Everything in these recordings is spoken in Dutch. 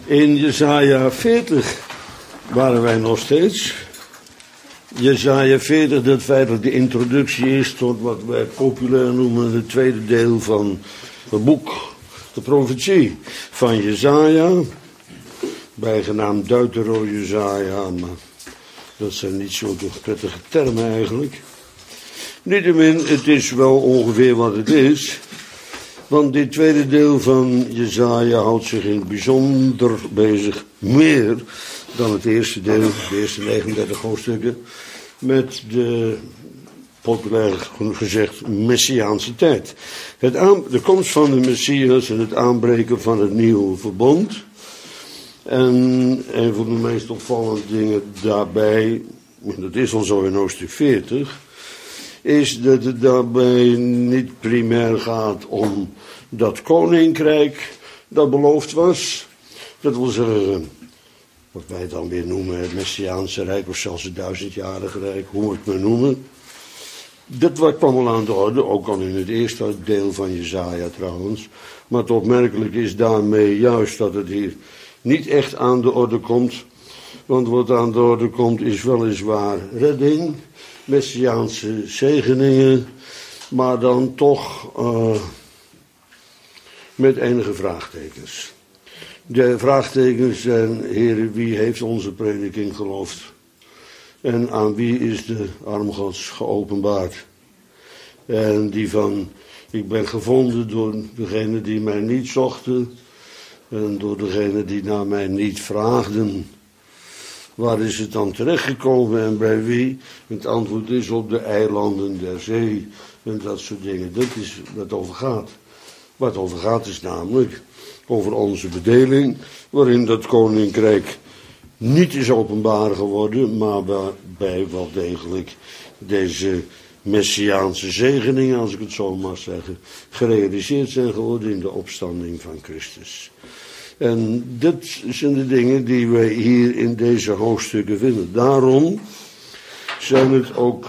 In Jesaja 40 waren wij nog steeds. Jesaja 40, dat feitelijk de introductie is tot wat wij populair noemen het tweede deel van het boek, de profetie van Jesaja. Bijgenaamd Deutero-Jesaja, maar dat zijn niet zo prettige termen eigenlijk. Niettemin, het is wel ongeveer wat het is. Want dit tweede deel van Jesaja houdt zich in het bijzonder bezig, meer dan het eerste deel, de eerste 39 hoofdstukken, met de, populair gezegd, Messiaanse tijd. De komst van de Messias en het aanbreken van het nieuwe verbond. En een van de meest opvallende dingen daarbij, en dat is al zo in hoofdstuk 40, is dat het daarbij niet primair gaat om dat koninkrijk dat beloofd was. Dat wil zeggen, wat wij dan weer noemen het Messiaanse Rijk, of zelfs het 1000-jarige Rijk, hoe we het maar noemen. Dat kwam al aan de orde, ook al in het eerste deel van Jesaja trouwens. Maar het opmerkelijk is daarmee juist dat het hier niet echt aan de orde komt. Want wat aan de orde komt is weliswaar redding, Messiaanse zegeningen, maar dan toch met enige vraagtekens. De vraagtekens zijn, heren, wie heeft onze prediking geloofd? En aan wie is de arm Gods geopenbaard? En die van, ik ben gevonden door degenen die mij niet zochten en door degenen die naar mij niet vraagden. Waar is het dan terechtgekomen en bij wie? Het antwoord is op de eilanden der zee en dat soort dingen. Dat is wat het over gaat. Wat het over gaat is namelijk over onze bedeling, waarin dat koninkrijk niet is openbaar geworden, maar waarbij wel degelijk deze Messiaanse zegeningen, als ik het zo mag zeggen, gerealiseerd zijn geworden in de opstanding van Christus. En dit zijn de dingen die wij hier in deze hoofdstukken vinden. Daarom zijn het ook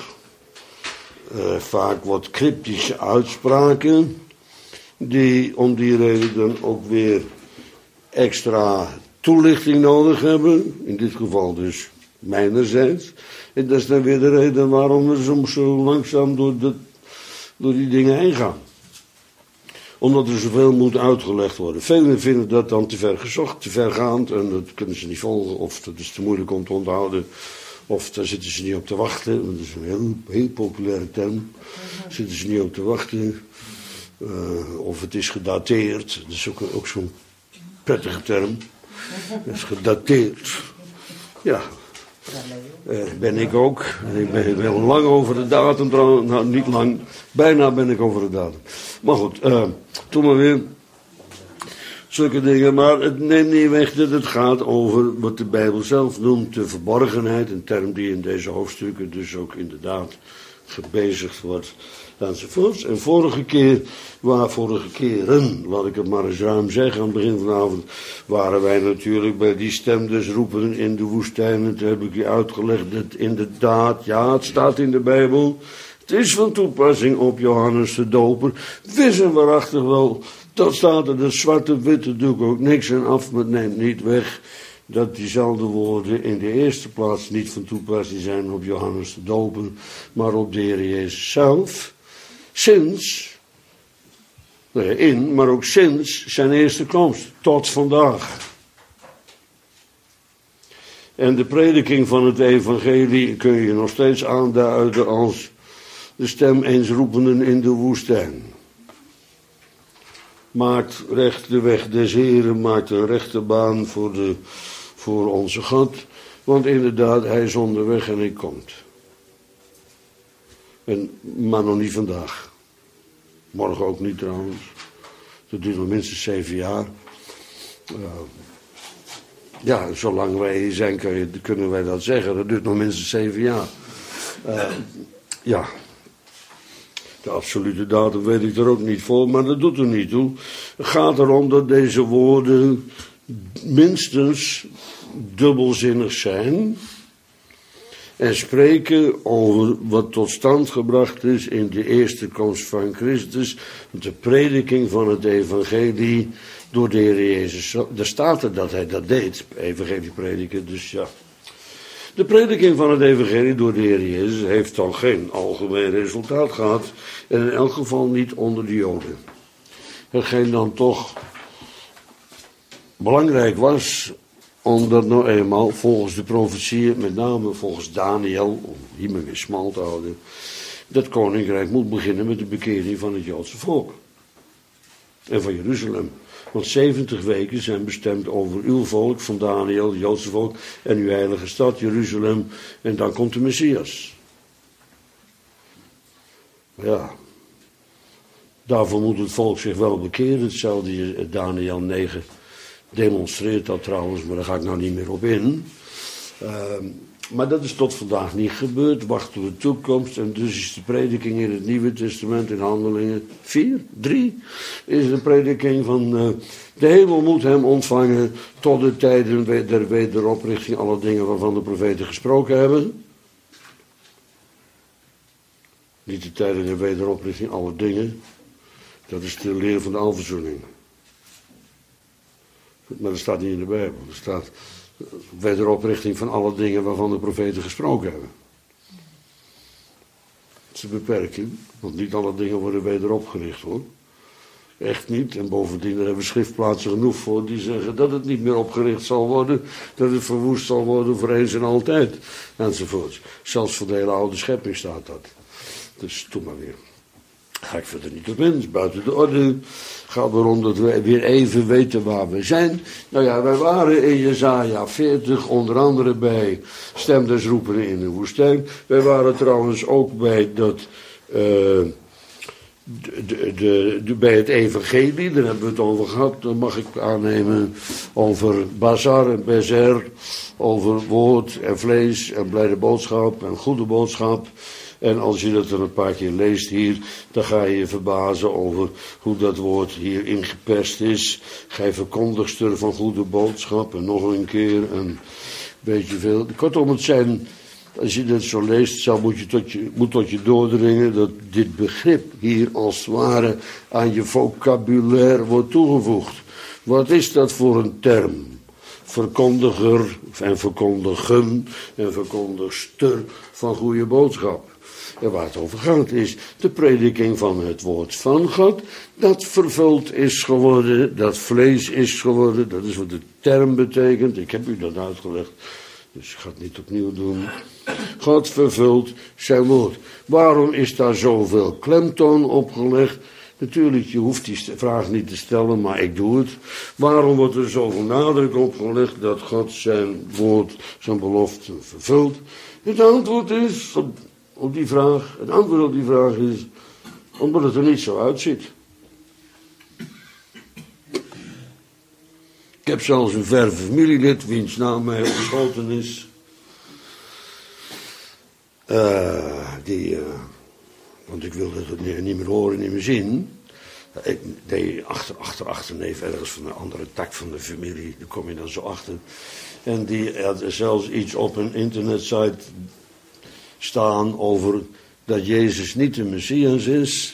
vaak wat cryptische uitspraken, die om die reden dan ook weer extra toelichting nodig hebben. In dit geval dus mijnerzijds. En dat is dan weer de reden waarom we soms zo langzaam door die dingen heen gaan. Omdat er zoveel moet uitgelegd worden. Velen vinden dat dan te ver gezocht, te vergaand. En dat kunnen ze niet volgen. Of dat is te moeilijk om te onthouden. Of daar zitten ze niet op te wachten. Dat is een heel populaire term. Daar zitten ze niet op te wachten. Of het is gedateerd. Dat is ook zo'n prettige term. Het is gedateerd. Ja. Ben ik ook. Ik ben heel lang over de datum. Nou, niet lang. Bijna ben ik over de datum. Maar goed, toen maar weer. Zulke dingen. Maar het neemt niet weg dat het gaat over wat de Bijbel zelf noemt de verborgenheid. Een term die in deze hoofdstukken dus ook inderdaad gebezigd wordt. Enzovoorts. En vorige keren, laat ik het maar eens ruim zeggen, aan het begin van de avond, waren wij natuurlijk bij die stem des roepen in de woestijn. En toen heb ik je uitgelegd dat inderdaad, ja, het staat in de Bijbel. Het is van toepassing op Johannes de Doper. Wis en waarachtig wel, dat staat er, de zwarte witte doe ik ook niks aan af, maar het neemt niet weg dat diezelfde woorden in de eerste plaats niet van toepassing zijn op Johannes de Doper, maar op de Heer Jezus zelf. Maar ook sinds zijn eerste komst, tot vandaag. En de prediking van het evangelie kun je nog steeds aanduiden als de stem eens roependen in de woestijn. Maakt recht de weg des Heren, maakt een rechte baan voor onze God. Want inderdaad, hij is onderweg en hij komt. Maar nog niet vandaag. Morgen ook niet trouwens. Dat duurt nog minstens 7 jaar. Ja, zolang wij hier zijn kunnen wij dat zeggen. Dat duurt nog minstens 7 jaar. Ja. De absolute datum weet ik er ook niet voor, maar dat doet er niet toe. Het gaat erom dat deze woorden minstens dubbelzinnig zijn. En spreken over wat tot stand gebracht is in de eerste komst van Christus. De prediking van het evangelie door de Heer Jezus. Daar staat er dat hij dat deed, evangelie prediken, dus ja. De prediking van het evangelie door de Heer Jezus heeft dan geen algemeen resultaat gehad. En in elk geval niet onder de Joden. Hetgeen dan toch belangrijk was, omdat nou eenmaal volgens de profetieën, met name volgens Daniel, om hiermee weer smal te houden, dat koninkrijk moet beginnen met de bekering van het Joodse volk. En van Jeruzalem. Want 70 weken zijn bestemd over uw volk, van Daniel, het Joodse volk, en uw heilige stad, Jeruzalem. En dan komt de Messias. Ja. Daarvoor moet het volk zich wel bekeren. Hetzelfde Daniel 9 demonstreert dat trouwens, maar daar ga ik nou niet meer op in. Maar dat is tot vandaag niet gebeurd. Wachten we de toekomst. En dus is de prediking in het Nieuwe Testament in Handelingen 3 is de prediking van de hemel moet hem ontvangen tot de tijden der wederoprichting, alle dingen waarvan de profeten gesproken hebben. Niet de tijden der wederoprichting, alle dingen. Dat is de leer van de alverzoening. Maar dat staat niet in de Bijbel. Er staat wederoprichting van alle dingen waarvan de profeten gesproken hebben. Dat is een beperking, want niet alle dingen worden wederopgericht hoor. Echt niet. En bovendien, daar hebben we schriftplaatsen genoeg voor die zeggen dat het niet meer opgericht zal worden, dat het verwoest zal worden voor eens en altijd, enzovoorts. Zelfs voor de hele oude schepping staat dat. Dus doe maar weer. Ga ik verder niet op in, is buiten de orde. Gaat erom dat we weer even weten waar we zijn. Nou ja, wij waren in Jesaja 40, onder andere bij Stem des Roependen in de woestijn. Wij waren trouwens ook bij dat, bij het evangelie, daar hebben we het over gehad. Dan mag ik aannemen over bazar en bezer, over woord en vlees en blijde boodschap en goede boodschap. En als je dat er een paar keer leest hier, dan ga je je verbazen over hoe dat woord hier ingeperst is. Gij verkondigster van goede boodschap en nog een keer een beetje veel. Kortom, het zijn, als je dat zo leest, moet tot je doordringen dat dit begrip hier als het ware aan je vocabulaire wordt toegevoegd. Wat is dat voor een term? Verkondiger en verkondigen en verkondigster van goede boodschap. En waar het over gaat is de prediking van het woord van God, dat vervuld is geworden, dat vlees is geworden, dat is wat de term betekent. Ik heb u dat uitgelegd, dus ik ga het niet opnieuw doen. God vervult zijn woord. Waarom is daar zoveel klemtoon opgelegd? Natuurlijk, je hoeft die vraag niet te stellen, maar ik doe het. Waarom wordt er zoveel nadruk opgelegd dat God zijn woord, zijn belofte vervult? Het antwoord is op die vraag, het antwoord op die vraag is, omdat het er niet zo uitziet. Ik heb zelfs een verre familielid, wiens naam mij ontschoten is. Want ik wilde het niet meer horen, niet meer zien. Die achterneef ergens van een andere tak van de familie, daar kom je dan zo achter. En die had zelfs iets op een internetsite staan over dat Jezus niet de Messias is.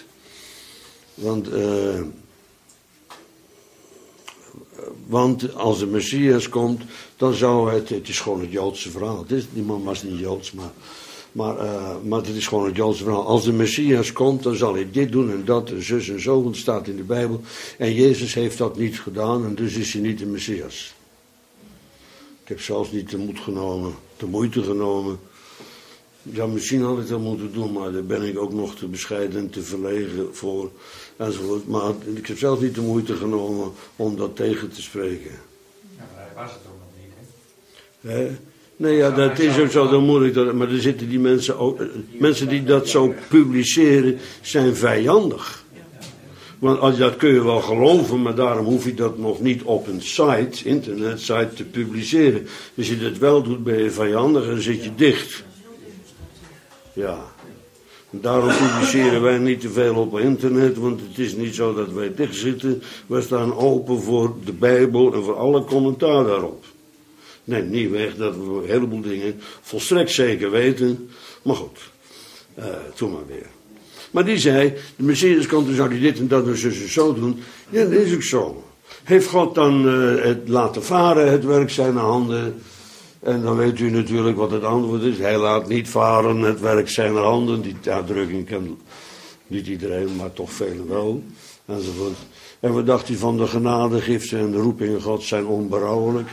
Want als de Messias komt, dan zou het is gewoon het Joodse verhaal. Die man was niet Joods, maar het is gewoon het Joodse verhaal. Als de Messias komt, dan zal hij dit doen en dat en zus en zo, want het staat in de Bijbel. En Jezus heeft dat niet gedaan en dus is hij niet de Messias. Ik heb zelfs niet de moeite genomen. Ja, misschien had ik dat moeten doen, maar daar ben ik ook nog te bescheiden en te verlegen voor. Enzovoort. Maar ik heb zelf niet de moeite genomen om dat tegen te spreken. Ja, maar hij was het ook nog niet, hè? Nee, ja, dat is ook zo, dan moet ik dat. Maar er zitten die mensen ook. Mensen die dat zo publiceren, zijn vijandig. Want dat kun je wel geloven, maar daarom hoef je dat nog niet op een internetsite te publiceren. Als je dat wel doet, ben je vijandig en dan zit je dicht. Ja. Daarom publiceren wij niet te veel op internet, want het is niet zo dat wij dicht zitten. Wij staan open voor de Bijbel en voor alle commentaar daarop. Neem niet weg dat we een heleboel dingen volstrekt zeker weten. Maar goed, doe maar weer. Maar die zei, de Messias komt, dan zou hij dit en dat en zo doen. Ja, dat is ook zo. Heeft God dan het laten varen, het werk zijner handen? En dan weet u natuurlijk wat het antwoord is. Hij laat niet varen, het werk zijner handen. Die uitdrukking kent niet iedereen, maar toch velen wel. Enzovoort. En wat dacht u van de genadegiften en de roepingen Gods zijn onberouwelijk?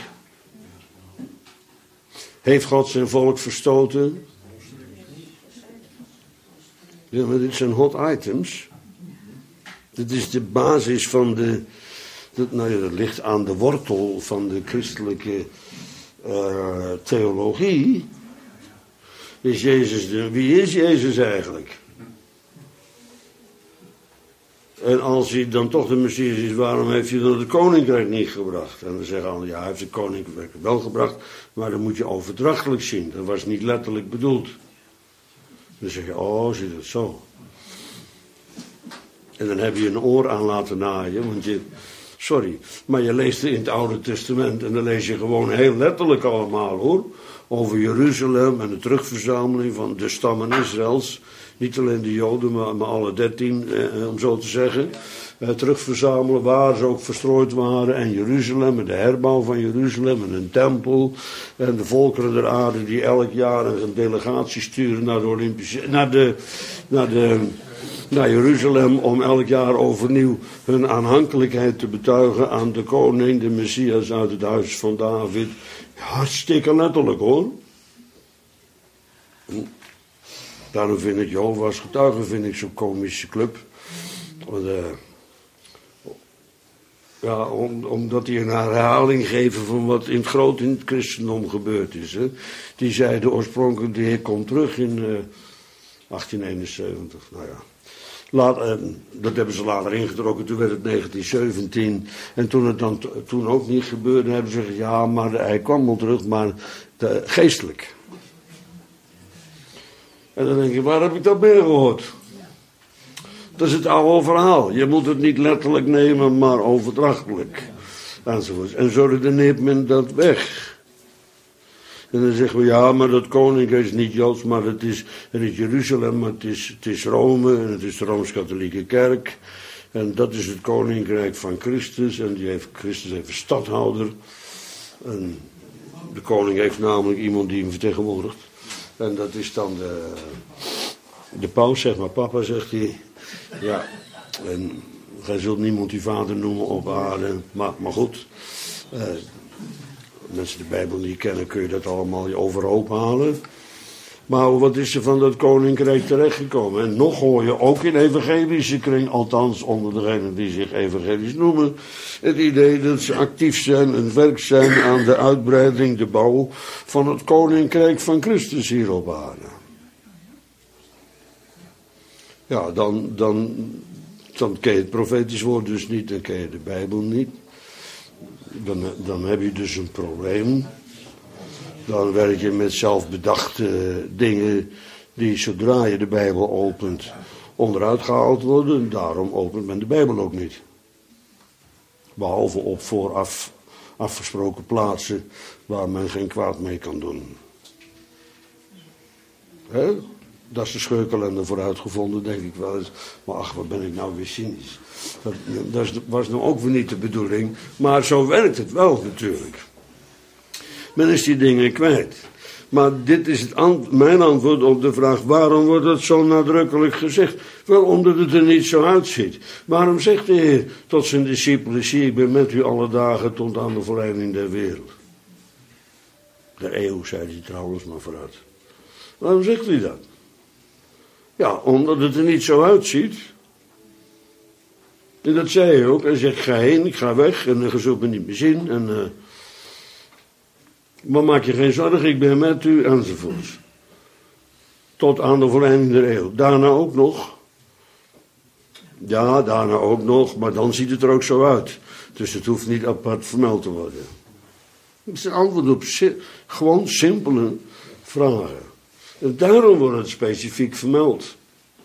Heeft God zijn volk verstoten? Ja, maar dit zijn hot items. Dit is de basis van dat ligt aan de wortel van de christelijke theologie. Wie is Jezus eigenlijk? En als hij dan toch de Messias is, waarom heeft hij dan het koninkrijk niet gebracht? En dan zeggen anderen, ja, hij heeft het koninkrijk wel gebracht, maar dat moet je overdrachtelijk zien. Dat was niet letterlijk bedoeld. Dan zeg je, oh, zit het zo. En dan heb je een oor aan laten naaien, want maar je leest het in het Oude Testament en dan lees je gewoon heel letterlijk allemaal, hoor. Over Jeruzalem en de terugverzameling van de stammen Israëls. Niet alleen de Joden, maar alle 13, om zo te zeggen. Terugverzamelen waar ze ook verstrooid waren. En Jeruzalem en de herbouw van Jeruzalem en een tempel. En de volkeren der aarde die elk jaar een delegatie sturen naar de Olympische... naar Jeruzalem om elk jaar overnieuw hun aanhankelijkheid te betuigen aan de koning, de Messias uit het huis van David. Hartstikke letterlijk, hoor. Daarom vind ik Jehovah's Getuigen zo'n komische club. Omdat die een herhaling geven van wat in het christendom gebeurd is. Hè. Die zeiden oorspronkelijk, de Heer komt terug in 1871. Nou ja. Dat hebben ze later ingetrokken, toen werd het 1917. En toen het dan toen ook niet gebeurde, hebben ze gezegd, ja, maar hij kwam wel terug, maar geestelijk. En dan denk je, waar heb ik dat meer gehoord? Dat is het oude verhaal. Je moet het niet letterlijk nemen, maar overdrachtelijk. Enzovoort. En zo redeneert men dat weg. En dan zeggen we, ja, maar dat koninkrijk is niet Joods, maar het is Jeruzalem, maar het is Rome en het is de Rooms-Katholieke Kerk. En dat is het koninkrijk van Christus en Christus heeft een stadhouder. En de koning heeft namelijk iemand die hem vertegenwoordigt. En dat is dan de paus, zeg maar, papa, zegt hij. Ja, en gij zult niemand die vader noemen op aarde, maar goed. Mensen de Bijbel niet kennen, kun je dat allemaal overhoop halen. Maar wat is er van dat koninkrijk terechtgekomen? En nog hoor je ook in evangelische kring, althans onder degenen die zich evangelisch noemen, het idee dat ze actief zijn en werk zijn aan de uitbreiding, de bouw van het koninkrijk van Christus hier op aarde. Ja, dan ken je het profetisch woord dus niet, dan ken je de Bijbel niet. Dan heb je dus een probleem. Dan werk je met zelfbedachte dingen die zodra je de Bijbel opent onderuit gehaald worden. Daarom opent men de Bijbel ook niet. Behalve op vooraf afgesproken plaatsen waar men geen kwaad mee kan doen. Hè? Dat is de schurkelende vooruitgevonden, denk ik wel eens. Maar ach, wat ben ik nou weer cynisch. Dat was nou ook weer niet de bedoeling. Maar zo werkt het wel natuurlijk. Men is die dingen kwijt. Maar dit is mijn antwoord op de vraag, waarom wordt het zo nadrukkelijk gezegd? Wel, omdat het er niet zo uitziet. Waarom zegt de Heer tot zijn discipelen, zie, ik ben met u alle dagen tot aan de volleinding der wereld. De eeuw, zei hij trouwens, maar vooruit. Waarom zegt hij dat? Ja, omdat het er niet zo uitziet. En dat zei hij ook. Hij zegt, ga heen, ik ga weg en je zult me niet meer zien. Maar maak je geen zorgen, ik ben met u, enzovoorts. Tot aan de volleinding der eeuw. Daarna ook nog. Ja, daarna ook nog, maar dan ziet het er ook zo uit. Dus het hoeft niet apart vermeld te worden. Het is een antwoord op gewoon simpele vragen. En daarom wordt het specifiek vermeld.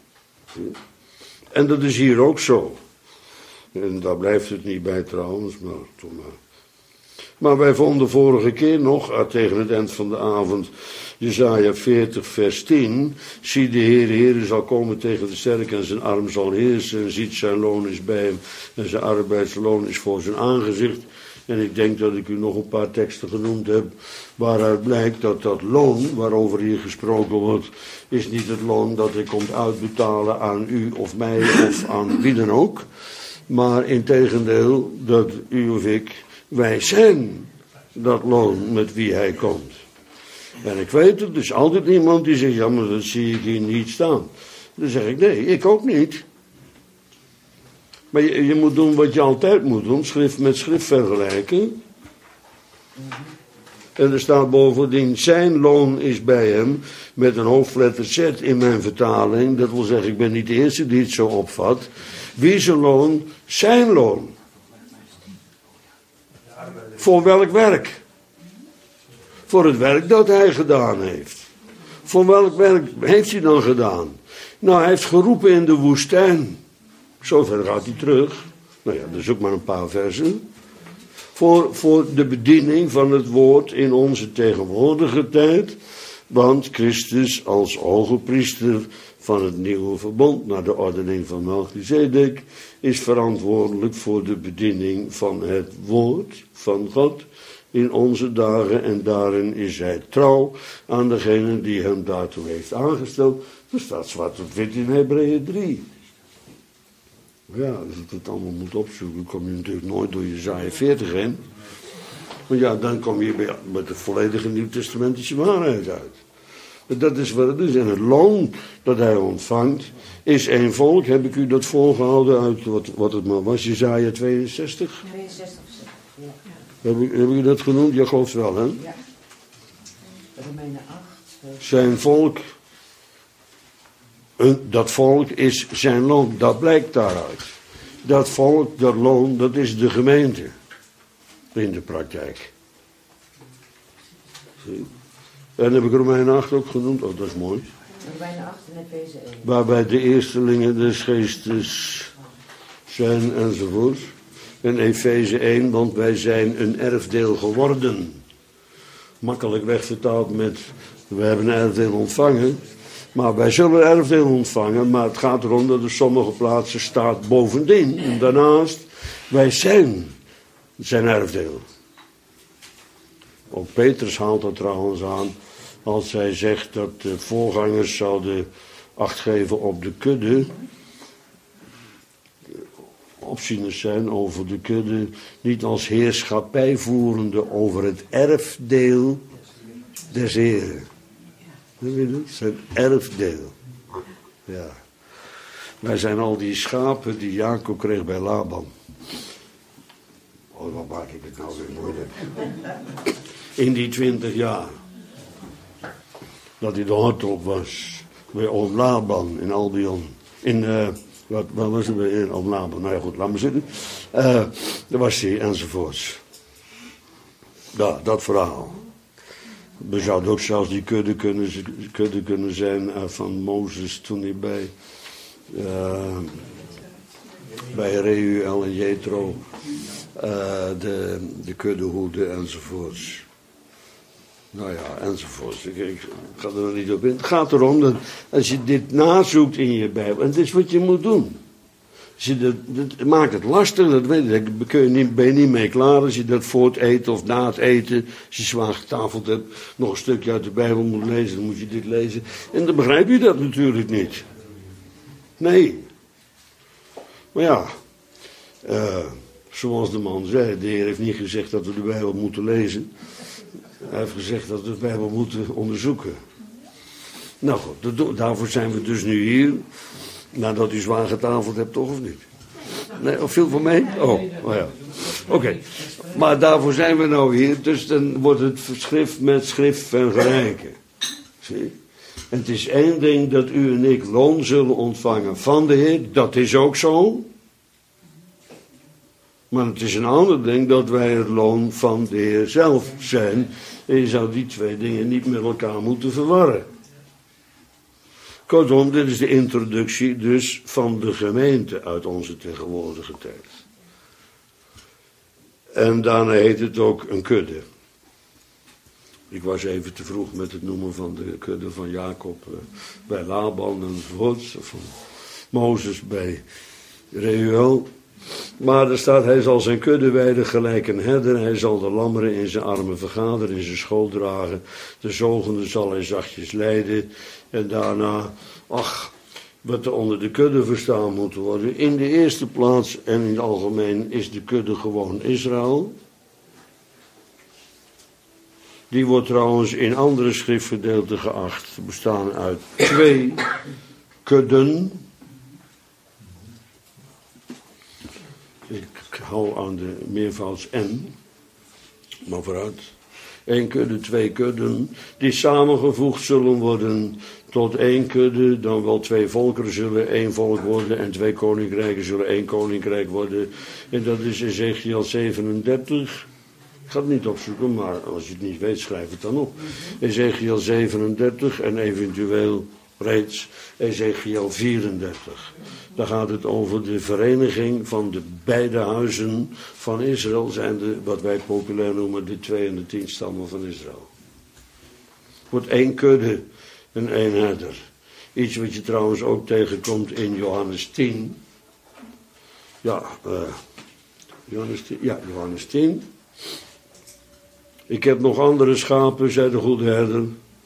En dat is hier ook zo. En daar blijft het niet bij trouwens, maar toch maar. Maar wij vonden vorige keer nog, tegen het eind van de avond, Jesaja 40 vers 10. Zie de Heere zal komen tegen de sterke en zijn arm zal heersen. En ziet zijn loon is bij hem en zijn arbeidsloon is voor zijn aangezicht. En ik denk dat ik u nog een paar teksten genoemd heb, waaruit blijkt dat dat loon, waarover hier gesproken wordt, is niet het loon dat hij komt uitbetalen aan u of mij of aan wie dan ook. Maar integendeel dat u of ik, wij zijn dat loon met wie hij komt. En ik weet het, er is altijd iemand die zegt, ja maar dat zie ik hier niet staan. Dan zeg ik, nee, ik ook niet. Maar je moet doen wat je altijd moet doen, schrift met schrift vergelijken. En er staat bovendien, zijn loon is bij hem, met een hoofdletter Z in mijn vertaling. Dat wil zeggen, ik ben niet de eerste die het zo opvat. Wie is zijn loon? Zijn loon. Voor welk werk? Voor het werk dat hij gedaan heeft. Voor welk werk heeft hij dan gedaan? Nou, hij heeft geroepen in de woestijn. Zover gaat hij terug. Nou ja, dat is ook maar een paar versen. Voor de bediening van het woord in onze tegenwoordige tijd. Want Christus als hogepriester van het nieuwe verbond, naar de ordening van Melchizedek, is verantwoordelijk voor de bediening van het woord van God in onze dagen. En daarin is hij trouw aan degene die hem daartoe heeft aangesteld. Dat staat zwart op wit in Hebreeën 3. Ja, als ik het allemaal moet opzoeken, kom je natuurlijk nooit door Jesaja 40 heen. Maar ja, dan kom je met de volledige Nieuwtestamentische waarheid uit. Dat is wat het is. En het loon dat hij ontvangt is één volk. Heb ik u dat voorgehouden uit wat het maar was, Jesaja 62? 62, ja. Heb ik u dat genoemd? Ja, geloof wel, hè? Ja. Romeinen 8. Zijn volk, dat volk is zijn loon. Dat blijkt daaruit. Dat volk, dat loon, dat is de gemeente. In de praktijk. Zie. En heb ik Romeinen 8 ook genoemd? Oh, dat is mooi. Romeinen 8 en Efeze 1. Waarbij de eerstelingen des geestes zijn enzovoort. En Efeze 1, want wij zijn een erfdeel geworden. Makkelijk wegvertaald met, we hebben een erfdeel ontvangen. Maar wij zullen erfdeel ontvangen, maar het gaat erom dat er sommige plaatsen staat bovendien. En daarnaast, wij zijn zijn erfdeel. Ook Petrus haalt dat trouwens aan als hij zegt dat de voorgangers zouden acht geven op de kudde. Opzieners zijn over de kudde, niet als heerschappij voerende over het erfdeel des Heren. Zijn erfdeel. Ja. Wij zijn al die schapen die Jacob kreeg bij Laban. Oh, wat maak ik het nou weer moeilijk. In die 20 jaar. Dat hij de hart op was. Bij oom Laban in Albion. Wat was het bij oom Laban? Nou ja, goed, laat maar zitten. Daar was hij enzovoorts. Ja, dat verhaal. We zouden ook zelfs die kudde kunnen zijn van Mozes toen hij bij Reuel en Jethro de kudde hoede enzovoorts. Nou ja, enzovoorts. Ik ga er nog niet op in. Het gaat erom dat als je dit nazoekt in je Bijbel, en het is wat je moet doen. Als je dat maakt het lastig, dat weet ik. Daar ben je niet mee klaar als je dat voor het eten of na het eten, als je zwaar getafeld hebt, nog een stukje uit de Bijbel moet lezen, dan moet je dit lezen. En dan begrijp je dat natuurlijk niet. Nee. Maar ja, zoals de man zei, de Heer heeft niet gezegd dat we de Bijbel moeten lezen. Hij heeft gezegd dat we de Bijbel moeten onderzoeken. Nou goed, daarvoor zijn we dus nu hier. Nadat u zwaar getafeld hebt, toch of niet? Nee, of viel voor mij? Oh ja. Oké. Maar daarvoor zijn we nou hier. Dus dan wordt het schrift met schrift vergelijken. Zie? En het is één ding dat u en ik loon zullen ontvangen van de Heer. Dat is ook zo. Maar het is een ander ding dat wij het loon van de Heer zelf zijn. En je zou die twee dingen niet met elkaar moeten verwarren. Kortom, dit is de introductie dus van de gemeente uit onze tegenwoordige tijd. En daarna heet het ook een kudde. Ik was even te vroeg met het noemen van de kudde van Jacob bij Laban enzovoort. Van Mozes bij Reuel. Maar er staat, hij zal zijn kudde weiden gelijk een herder. Hij zal de lammeren in zijn armen vergaderen, in zijn schoot dragen. De zogende zal hij zachtjes leiden. En daarna, wat er onder de kudde verstaan moet worden. In de eerste plaats en in het algemeen is de kudde gewoon Israël. Die wordt trouwens in andere schriftgedeelten geacht te bestaan uit 2 kudden. Ik hou aan de meervouds N, maar vooruit. 1 kudde, 2 kudden, die samengevoegd zullen worden tot 1 kudde. Dan wel 2 volkeren zullen 1 volk worden en 2 koninkrijken zullen 1 koninkrijk worden. En dat is Ezekiel 37. Ik ga het niet opzoeken, maar als je het niet weet, schrijf het dan op. Ezekiel 37 en eventueel reeds Ezekiel 34. Daar gaat het over de vereniging van de beide huizen van Israël. Zijn de, wat wij populair noemen, de 2 en de 10 stammen van Israël. Wordt 1 kudde en 1 herder. Iets wat je trouwens ook tegenkomt in Johannes 10. Johannes 10. Ik heb nog andere schapen, zei de goede herder.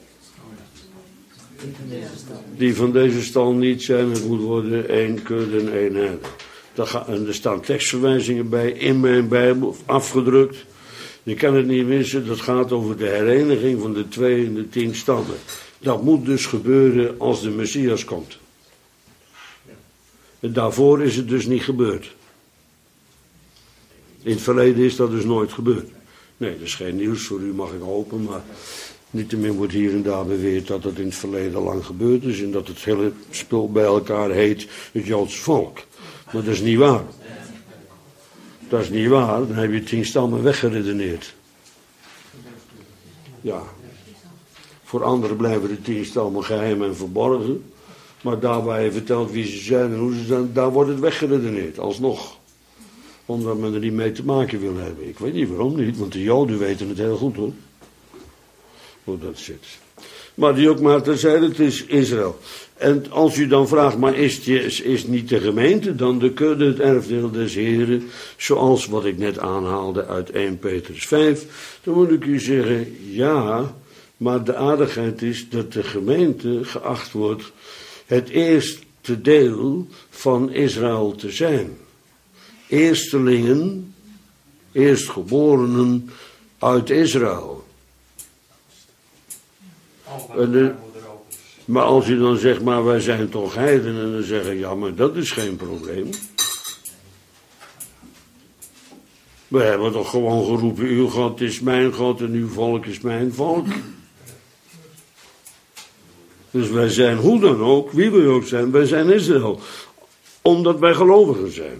Die van deze stal niet zijn, het moet worden 1 kudde en 1 herder. En er staan tekstverwijzingen bij in mijn Bijbel, afgedrukt. Je kan het niet missen, dat gaat over de hereniging van de 2 en de 10 stammen. Dat moet dus gebeuren als de Messias komt. En daarvoor is het dus niet gebeurd. In het verleden is dat dus nooit gebeurd. Nee, dat is geen nieuws voor u, mag ik hopen, maar niettemin wordt hier en daar beweerd dat het in het verleden lang gebeurd is en dat het hele spul bij elkaar heet het Joodse volk. Maar dat is niet waar. Dat is niet waar, dan heb je 10 stammen weggeredeneerd. Ja. Voor anderen blijven de 10 stammen geheim en verborgen, maar daar waar je vertelt wie ze zijn en hoe ze zijn, daar wordt het weggeredeneerd, alsnog. Omdat men er niet mee te maken wil hebben. Ik weet niet waarom niet, want de Joden weten het heel goed hoor. Hoe dat zit. Maar die ook maar terzijde, het is Israël. En als u dan vraagt, maar is niet de gemeente dan de kudde, het erfdeel des Heren, zoals wat ik net aanhaalde uit 1 Petrus 5, dan moet ik u zeggen, ja, maar de aardigheid is dat de gemeente geacht wordt het eerste deel van Israël te zijn. Eerstelingen, eerstgeborenen uit Israël. Maar als u dan zegt, maar wij zijn toch heidenen, dan zeggen ja, maar dat is geen probleem. We hebben toch gewoon geroepen, uw God is mijn God en uw volk is mijn volk. Dus wij zijn hoe dan ook, wie we ook zijn, wij zijn Israël. Omdat wij gelovigen zijn.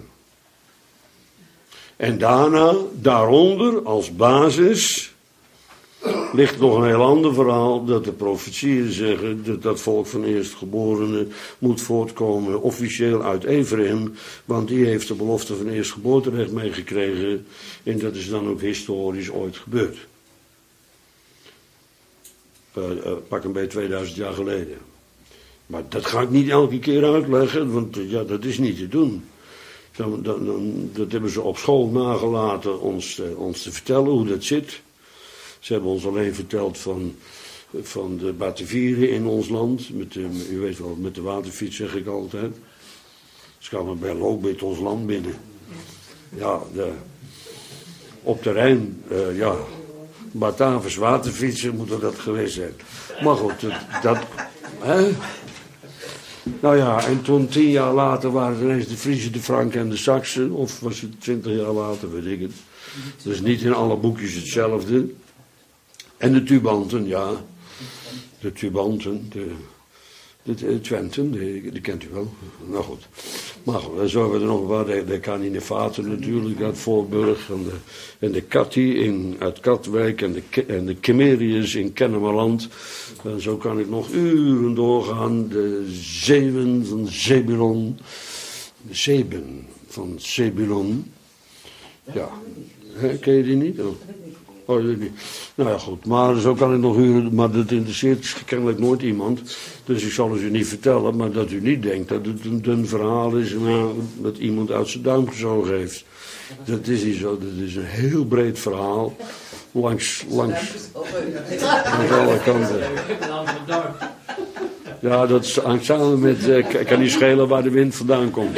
En daaronder, als basis, ligt nog een heel ander verhaal, dat de profetieën zeggen dat dat volk van eerstgeborenen moet voortkomen, officieel uit Ephraim, want die heeft de belofte van eerstgeboorterecht meegekregen, en dat is dan ook historisch ooit gebeurd. Pak een beetje 2000 jaar geleden. Maar dat ga ik niet elke keer uitleggen, want ja, dat is niet te doen. Dat hebben ze op school nagelaten ons te vertellen hoe dat zit. Ze hebben ons alleen verteld van de Batavieren in ons land. U weet wel, met de waterfiets zeg ik altijd. Ze kwamen bij Loopbit ons land binnen. Ja, op terrein, Batavus waterfietsen moeten dat geweest zijn. Maar goed, hè? Nou ja, en toen 10 jaar later waren het ineens de Friezen, de Franken en de Saksen. Of was het 20 jaar later, weet ik het. Dus niet in alle boekjes hetzelfde. En de Tubanten, ja. De Tubanten, de Twenten, die kent u wel. Nou goed. Maar goed, zo hebben we er nog wat. De Caninefaten natuurlijk uit Voorburg. En de Katti uit Katwijk. En de Kemeriërs in Kennemerland. En zo kan ik nog uren doorgaan. De Zeeuwen van Zebulon. De Zeben van Zebulon. Ja. Ken je die niet? Oh. Oh, niet. Nou ja, goed. Maar zo kan ik nog uren. Maar dat interesseert kennelijk nooit iemand. Dus ik zal het u niet vertellen. Maar dat u niet denkt dat het een dun verhaal is. Dat iemand uit zijn duim gezogen heeft. Dat is niet zo. Dat is een heel breed verhaal. Langs alle kanten. Ja, dat hangt samen met... Ik kan niet schelen waar de wind vandaan komt.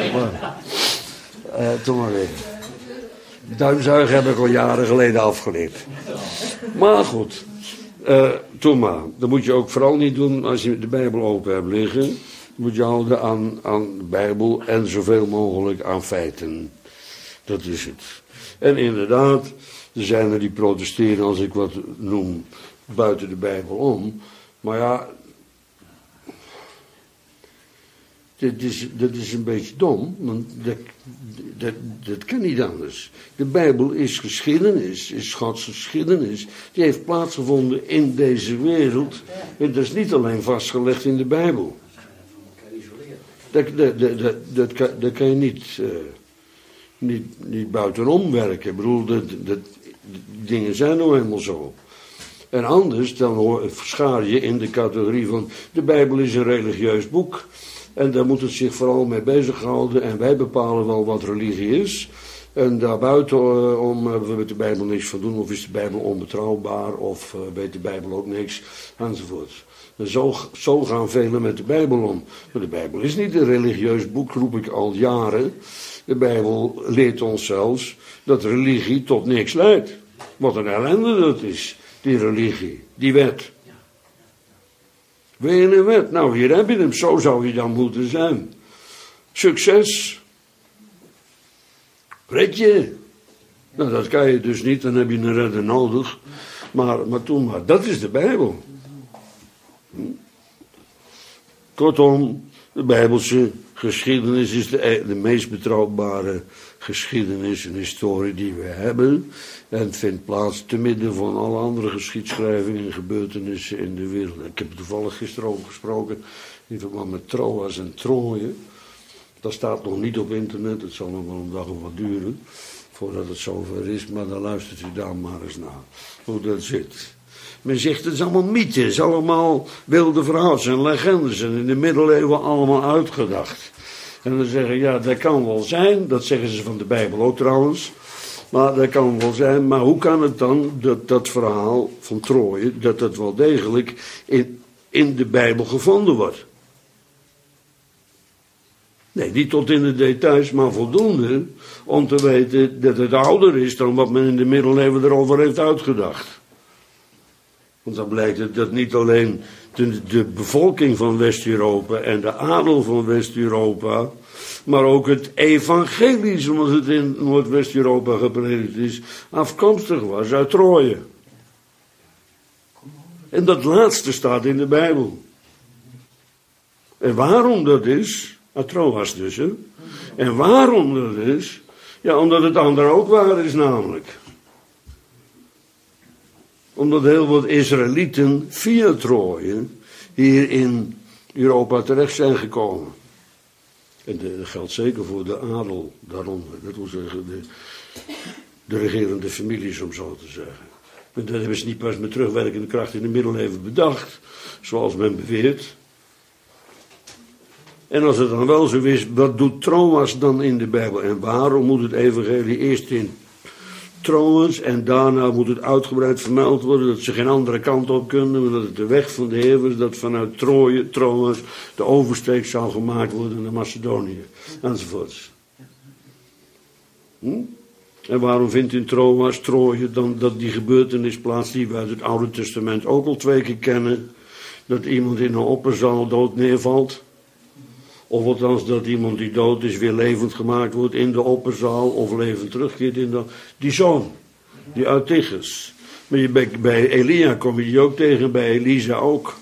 Toen maar weer. Duimzuigen heb ik al jaren geleden afgeleerd. Maar goed. Toen maar. Dat moet je ook vooral niet doen als je de Bijbel open hebt liggen. Dan moet je houden aan de Bijbel en zoveel mogelijk aan feiten. Dat is het. En inderdaad, er zijn er die protesteren als ik wat noem buiten de Bijbel om. Maar ja, dat is een beetje dom, want dat kan niet anders. De Bijbel is geschiedenis, is Gods geschiedenis. Die heeft plaatsgevonden in deze wereld. En dat is niet alleen vastgelegd in de Bijbel. Dat kan je niet buitenom werken. Ik bedoel, die dingen zijn nou helemaal zo. En anders, dan schaar je in de categorie van... de Bijbel is een religieus boek. En daar moet het zich vooral mee bezighouden. En wij bepalen wel wat religie is. En daarbuitenom hebben we met de Bijbel niks van doen. Of is de Bijbel onbetrouwbaar. Of weet de Bijbel ook niks. Enzovoort. En zo gaan velen met de Bijbel om. Maar de Bijbel is niet een religieus boek, roep ik al jaren. De Bijbel leert ons zelfs dat religie tot niks leidt. Wat een ellende dat is. Die religie. Die wet. Wil je een wet? Nou, hier heb je hem. Zo zou je dan moeten zijn. Succes. Red je. Nou, dat kan je dus niet. Dan heb je een redder nodig. Maar dat is de Bijbel. Kortom, de Bijbelse geschiedenis is de meest betrouwbare geschiedenis en historie die we hebben. En het vindt plaats te midden van alle andere geschiedschrijvingen en gebeurtenissen in de wereld. Ik heb er toevallig gisteren over gesproken in verband met Troas en Troje. Dat staat nog niet op internet, het zal nog wel een dag of wat duren voordat het zover is, maar dan luistert u daar maar eens naar hoe dat zit. Men zegt het is allemaal mythes, allemaal wilde verhalen en legendes en in de middeleeuwen allemaal uitgedacht. En dan zeggen ja, dat kan wel zijn, dat zeggen ze van de Bijbel ook trouwens. Maar dat kan wel zijn, maar hoe kan het dan dat verhaal van Troje, dat wel degelijk in de Bijbel gevonden wordt? Nee, niet tot in de details, maar voldoende om te weten dat het ouder is dan wat men in de middeleeuwen erover heeft uitgedacht. Want dan blijkt dat niet alleen de bevolking van West-Europa en de adel van West-Europa, maar ook het evangelie, zoals het in Noordwest-Europa gepredikt is, afkomstig was uit Troje. En dat laatste staat in de Bijbel. En waarom dat is, uit Troas dus, hè? En waarom dat is, ja, omdat het andere ook waar is namelijk. Omdat heel wat Israëlieten via Troje hier in Europa terecht zijn gekomen. En dat geldt zeker voor de adel daaronder. Dat wil zeggen de regerende families, om zo te zeggen. En dat hebben ze niet pas met terugwerkende kracht in de middeleeuwen bedacht, zoals men beweert. En als het dan wel zo is, wat doet Troas dan in de Bijbel? En waarom moet het evangelie eerst in Troas en daarna moet het uitgebreid vermeld worden dat ze geen andere kant op kunnen, maar dat het de weg van de Heer was, dat vanuit Troas de oversteek zou gemaakt worden naar Macedonië, enzovoorts. En waarom vindt in Troje dan dat die gebeurtenis plaats die we uit het Oude Testament ook al 2 keer kennen, dat iemand in een opperzaal dood neervalt? Of althans dat iemand die dood is weer levend gemaakt wordt in de opperzaal of levend terugkeert in die zoon, die uit Tigges. Maar bij Elia kom je die ook tegen, bij Elisa ook.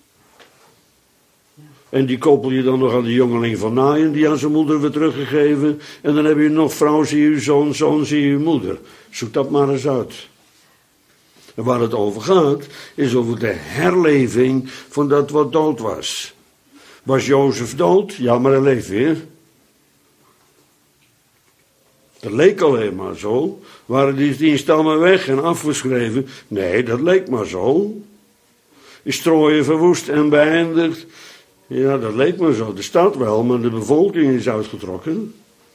En die koppel je dan nog aan de jongeling van Naaien die aan zijn moeder werd teruggegeven. En dan heb je nog vrouw zie je zoon, zoon zie je moeder. Zoek dat maar eens uit. En waar het over gaat is over de herleving van dat wat dood was. Was Jozef dood? Ja, maar hij leeft weer. Dat leek alleen maar zo. Waren die stammen weg en afgeschreven? Nee, dat leek maar zo. Is Troje verwoest en beëindigd? Ja, dat leek maar zo. De stad wel, maar de bevolking is uitgetrokken.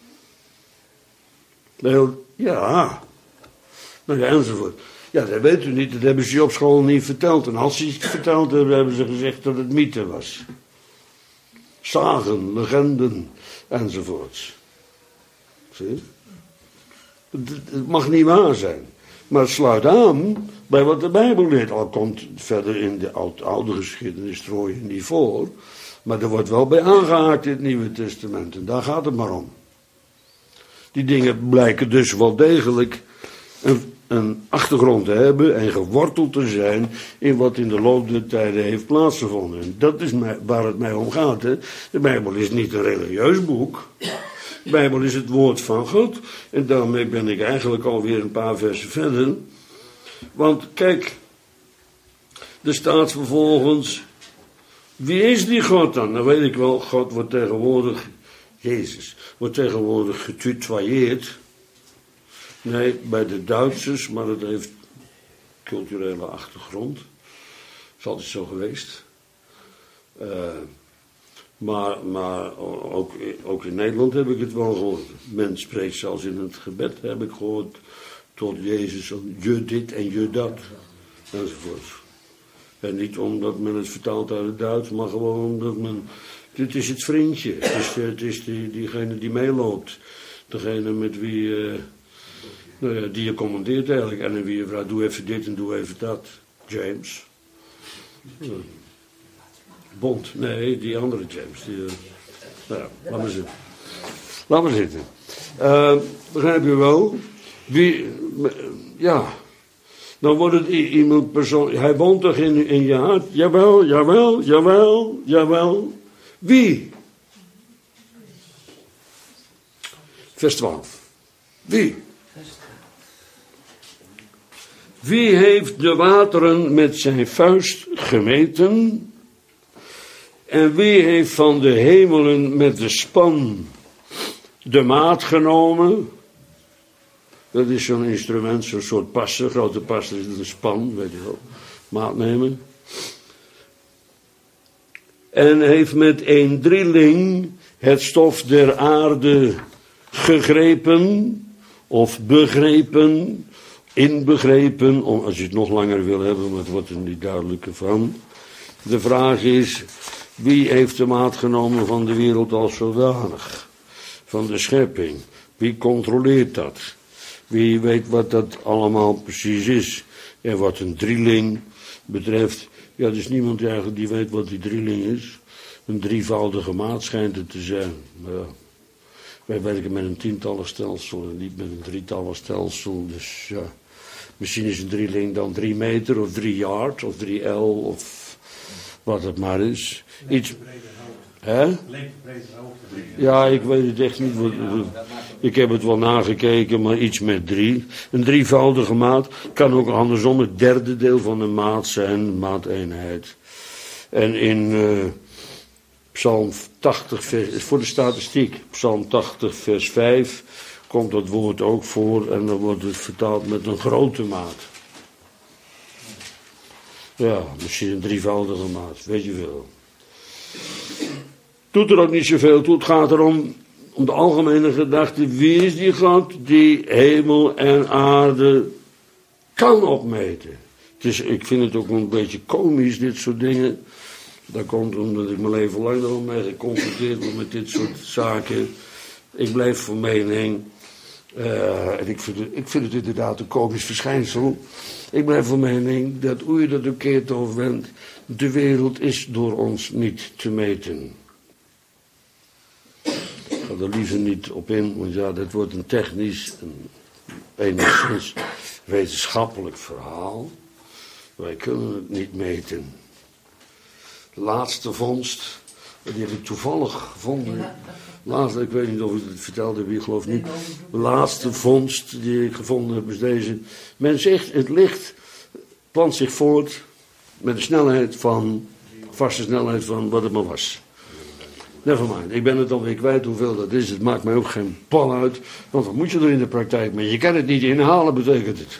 Ja. Nou ja, enzovoort. Ja, dat weet u niet. Dat hebben ze op school niet verteld. En als ze het verteld hebben, hebben ze gezegd dat het mythe was. Sagen, legenden, enzovoorts. Zie? Het mag niet waar zijn. Maar het sluit aan bij wat de Bijbel leert. Al komt verder in de oude geschiedenis Troje niet voor. Maar er wordt wel bij aangehaakt in het Nieuwe Testament. En daar gaat het maar om. Die dingen blijken dus wel degelijk een achtergrond te hebben en geworteld te zijn in wat in de loop der tijden heeft plaatsgevonden. En dat is waar het mij om gaat. Hè. De Bijbel is niet een religieus boek. De Bijbel is het woord van God. En daarmee ben ik eigenlijk alweer een paar versen verder. Want kijk, er staat vervolgens, wie is die God dan? Nou weet ik wel, God wordt tegenwoordig, Jezus, wordt tegenwoordig getutoyeerd. Nee, bij de Duitsers, maar dat heeft culturele achtergrond. Dat is altijd zo geweest. Maar ook in Nederland heb ik het wel gehoord. Men spreekt zelfs in het gebed, heb ik gehoord, tot Jezus, je dit en je dat, enzovoort. En niet omdat men het vertaalt uit het Duits, maar gewoon omdat men, dit is het vriendje, het is diegene die meeloopt. Degene met wie, die je commandeert eigenlijk, en wie je vraagt, doe even dit en doe even dat. James. Bond, nee, die andere James. Nou ja, laat maar zitten. Begrijp je wel? Dan wordt het iemand persoon. Hij woont toch in je hart? Jawel. Wie? Vers 12. Wie? Wie heeft de wateren met zijn vuist gemeten? En wie heeft van de hemelen met de span de maat genomen? Dat is zo'n instrument, zo'n soort passer. Grote passer is een span, weet je wel. Maat nemen. En heeft met een drilling het stof der aarde gegrepen of begrepen, inbegrepen, als je het nog langer wil hebben, maar het wordt er niet duidelijker van. De vraag is, wie heeft de maat genomen van de wereld als zodanig? Van de schepping. Wie controleert dat? Wie weet wat dat allemaal precies is? En wat een drilling betreft, ja, er is niemand eigenlijk die weet wat die drilling is. Een drievoudige maat schijnt het te zijn. Ja. Wij werken met een tientallenstelsel en niet met een drietallenstelsel. Dus ja, misschien is een drilling dan 3 meter of 3 yard of 3 L of wat het maar is. Iets. Hè? Ja, ik weet het echt niet. Ik heb het wel nagekeken, maar iets met 3. Een drievoudige maat kan ook andersom het derde deel van de maat zijn, maateenheid. En in Psalm 80, voor de statistiek, Psalm 80 vers 5, komt dat woord ook voor en dan wordt het vertaald met een grote maat. Ja, misschien een drievoudige maat, weet je wel. Doet er ook niet zoveel toe, het gaat erom, om de algemene gedachte, wie is die God die hemel en aarde kan opmeten? Ik vind het ook een beetje komisch, dit soort dingen. Dat komt omdat ik mijn leven lang er al mee geconfronteerd word met dit soort zaken. Ik blijf van mening, en ik vind het inderdaad een komisch verschijnsel. Ik blijf van mening dat, hoe je dat ook keert of wendt, de wereld is door ons niet te meten. Ik ga er liever niet op in, want ja, dat wordt een technisch, enigszins wetenschappelijk verhaal. Wij kunnen het niet meten. De laatste vondst, die heb ik toevallig gevonden. Ik weet niet of ik het verteld heb, ik geloof niet. De laatste vondst die ik gevonden heb is deze. Men zegt, het licht plant zich voort met een snelheid van, vaste snelheid van wat het maar was. Nevermind, ik ben het alweer kwijt hoeveel dat is. Het maakt mij ook geen pal uit. Want wat moet je er in de praktijk mee? Je kan het niet inhalen, betekent het.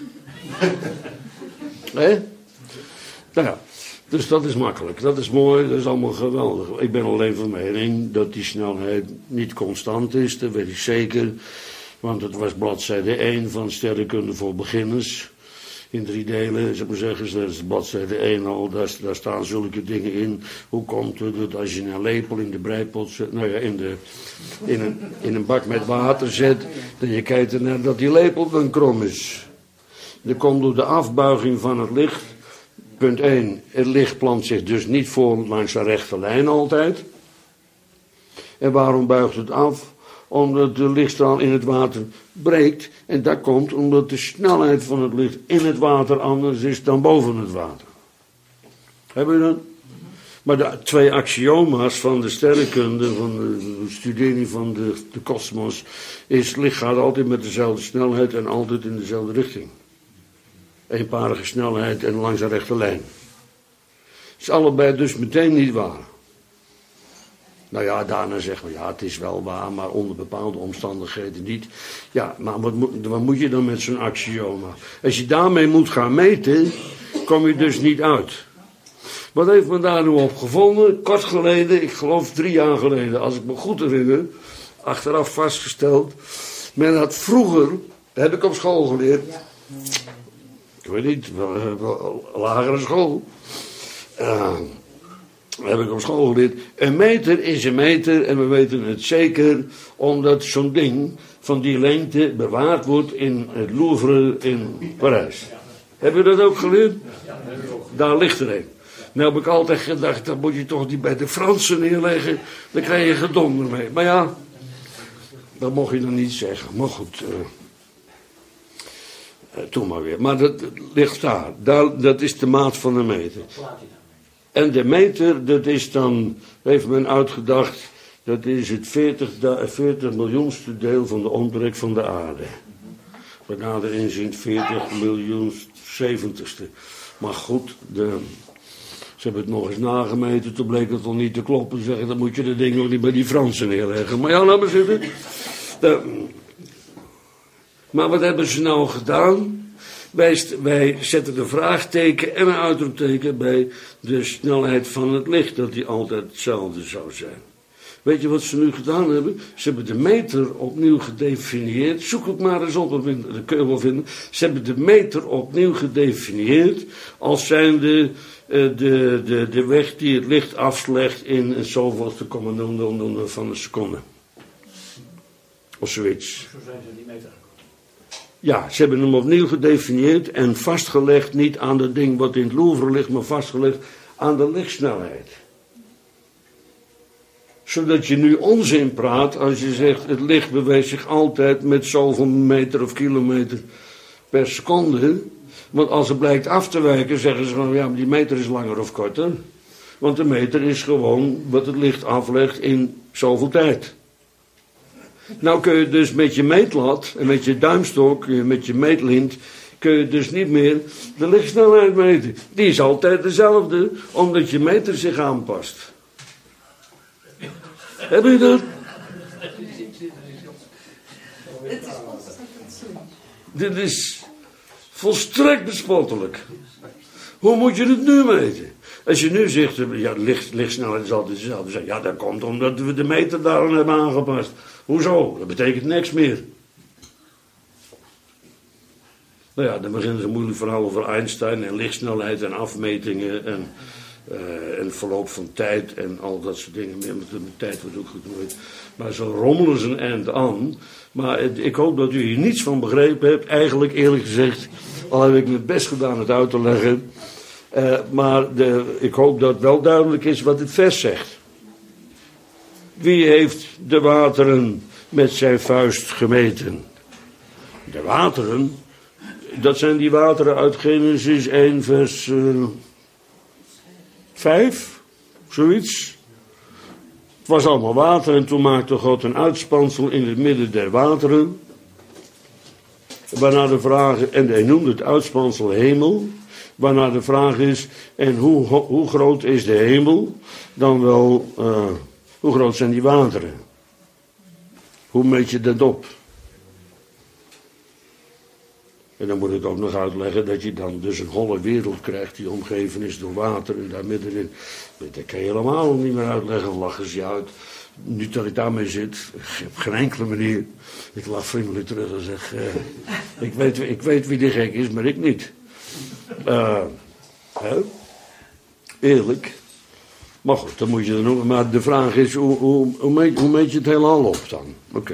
Hé? Nou ja, dus dat is makkelijk. Dat is mooi, dat is allemaal geweldig. Ik ben alleen van mening dat die snelheid niet constant is. Dat weet ik zeker. Want het was bladzijde 1 van Sterrenkunde voor Beginners. In 3 delen, zou ik maar zeggen, dat is bladzijde 1 al, daar staan zulke dingen in. Hoe komt het dat als je een lepel in de breipot zet, nou ja, in een bak met water zet, dat je kijkt ernaar dat die lepel dan krom is. Dat komt door de afbuiging van het licht. Punt 1, het licht plant zich dus niet voor langs een rechte lijn altijd. En waarom buigt het af? Omdat de lichtstraal in het water breekt. En dat komt omdat de snelheid van het licht in het water anders is dan boven het water. Hebben we dat? Maar de 2 axioma's van de sterrenkunde, van de studering van de kosmos, is het licht gaat altijd met dezelfde snelheid en altijd in dezelfde richting. Eenparige snelheid en langs een rechte lijn. Het is allebei dus meteen niet waar. Nou ja, daarna zeggen we, ja, het is wel waar, maar onder bepaalde omstandigheden niet. Ja, maar wat moet je dan met zo'n axioma? Als je daarmee moet gaan meten, kom je dus niet uit. Wat heeft men daar nu op gevonden? Kort geleden, ik geloof 3 jaar geleden, als ik me goed herinner, achteraf vastgesteld. Men had vroeger, dat heb ik op school geleerd, ik weet niet, lagere school. Heb ik op school geleerd. Een meter is een meter en we weten het zeker omdat zo'n ding van die lengte bewaard wordt in het Louvre in Parijs. Hebben we dat ook geleerd? Daar ligt er een. Nou heb ik altijd gedacht, dat moet je toch niet bij de Fransen neerleggen, dan krijg je gedonder mee. Maar ja, dat mocht je dan niet zeggen. Maar goed, toen maar weer. Maar dat ligt daar. Dat is de maat van een meter. En de meter, dat is dan, heeft men uitgedacht, dat is het 40 miljoenste deel van de omtrek van de aarde. Bij nader inzien 40 miljoen 70ste. Maar goed, ze hebben het nog eens nagemeten, toen bleek het al niet te kloppen. Zeggen, dan moet je de ding nog niet bij die Fransen neerleggen. Maar ja, laat maar zitten. Maar wat hebben ze nou gedaan? Wij zetten een vraagteken en een uitroepteken bij de snelheid van het licht, dat die altijd hetzelfde zou zijn. Weet je wat ze nu gedaan hebben? Ze hebben de meter opnieuw gedefinieerd. Zoek het maar eens op, dat kun je wel vinden. Ze hebben de meter opnieuw gedefinieerd als zijnde de weg die het licht afslegt in een zoveelste van een seconde. Of zoiets. Zo zijn ze die meter. Ja, ze hebben hem opnieuw gedefinieerd en vastgelegd, niet aan dat ding wat in het Louvre ligt, maar vastgelegd aan de lichtsnelheid. Zodat je nu onzin praat als je zegt, het licht beweegt zich altijd met zoveel meter of kilometer per seconde. Want als het blijkt af te wijken, zeggen ze gewoon, ja, maar die meter is langer of korter. Want de meter is gewoon wat het licht aflegt in zoveel tijd. Nou kun je dus met je meetlat en met je duimstok, met je meetlint, kun je dus niet meer de lichtsnelheid meten. Die is altijd dezelfde, omdat je meter zich aanpast. Heb je dat? Dit is volstrekt bespottelijk. Hoe moet je het nu meten? Als je nu zegt, ja, lichtsnelheid is altijd dezelfde. Ja, dat komt omdat we de meter daaraan hebben aangepast. Hoezo? Dat betekent niks meer. Nou ja, dan beginnen ze een moeilijk verhaal over Einstein en lichtsnelheid en afmetingen en verloop van tijd en al dat soort dingen. Met de tijd wordt ook goed nooit. Maar zo rommelen ze een eind aan. Maar ik hoop dat u hier niets van begrepen hebt. Eigenlijk eerlijk gezegd, al heb ik mijn best gedaan het uit te leggen. Maar ik hoop dat wel duidelijk is wat het vers zegt. Wie heeft de wateren met zijn vuist gemeten? De wateren, dat zijn die wateren uit Genesis 1 vers 5, zoiets. Het was allemaal water en toen maakte God een uitspansel in het midden der wateren. Waarna de vraag, en hij noemde het uitspansel hemel. Waarna de vraag is, en hoe groot is de hemel? Dan wel Hoe groot zijn die wateren? Hoe meet je dat op? En dan moet ik ook nog uitleggen dat je dan dus een holle wereld krijgt die omgeven is door water en daar middenin. Dat kan je helemaal niet meer uitleggen, lachen ze je uit. Nu dat ik daarmee zit, op geen enkele manier. Ik lach vriendelijk terug en zeg, ik weet wie die gek is, maar ik niet. Eerlijk. Maar goed, dan moet je er nog. Maar de vraag is, hoe meet je het heelal op dan? Oké.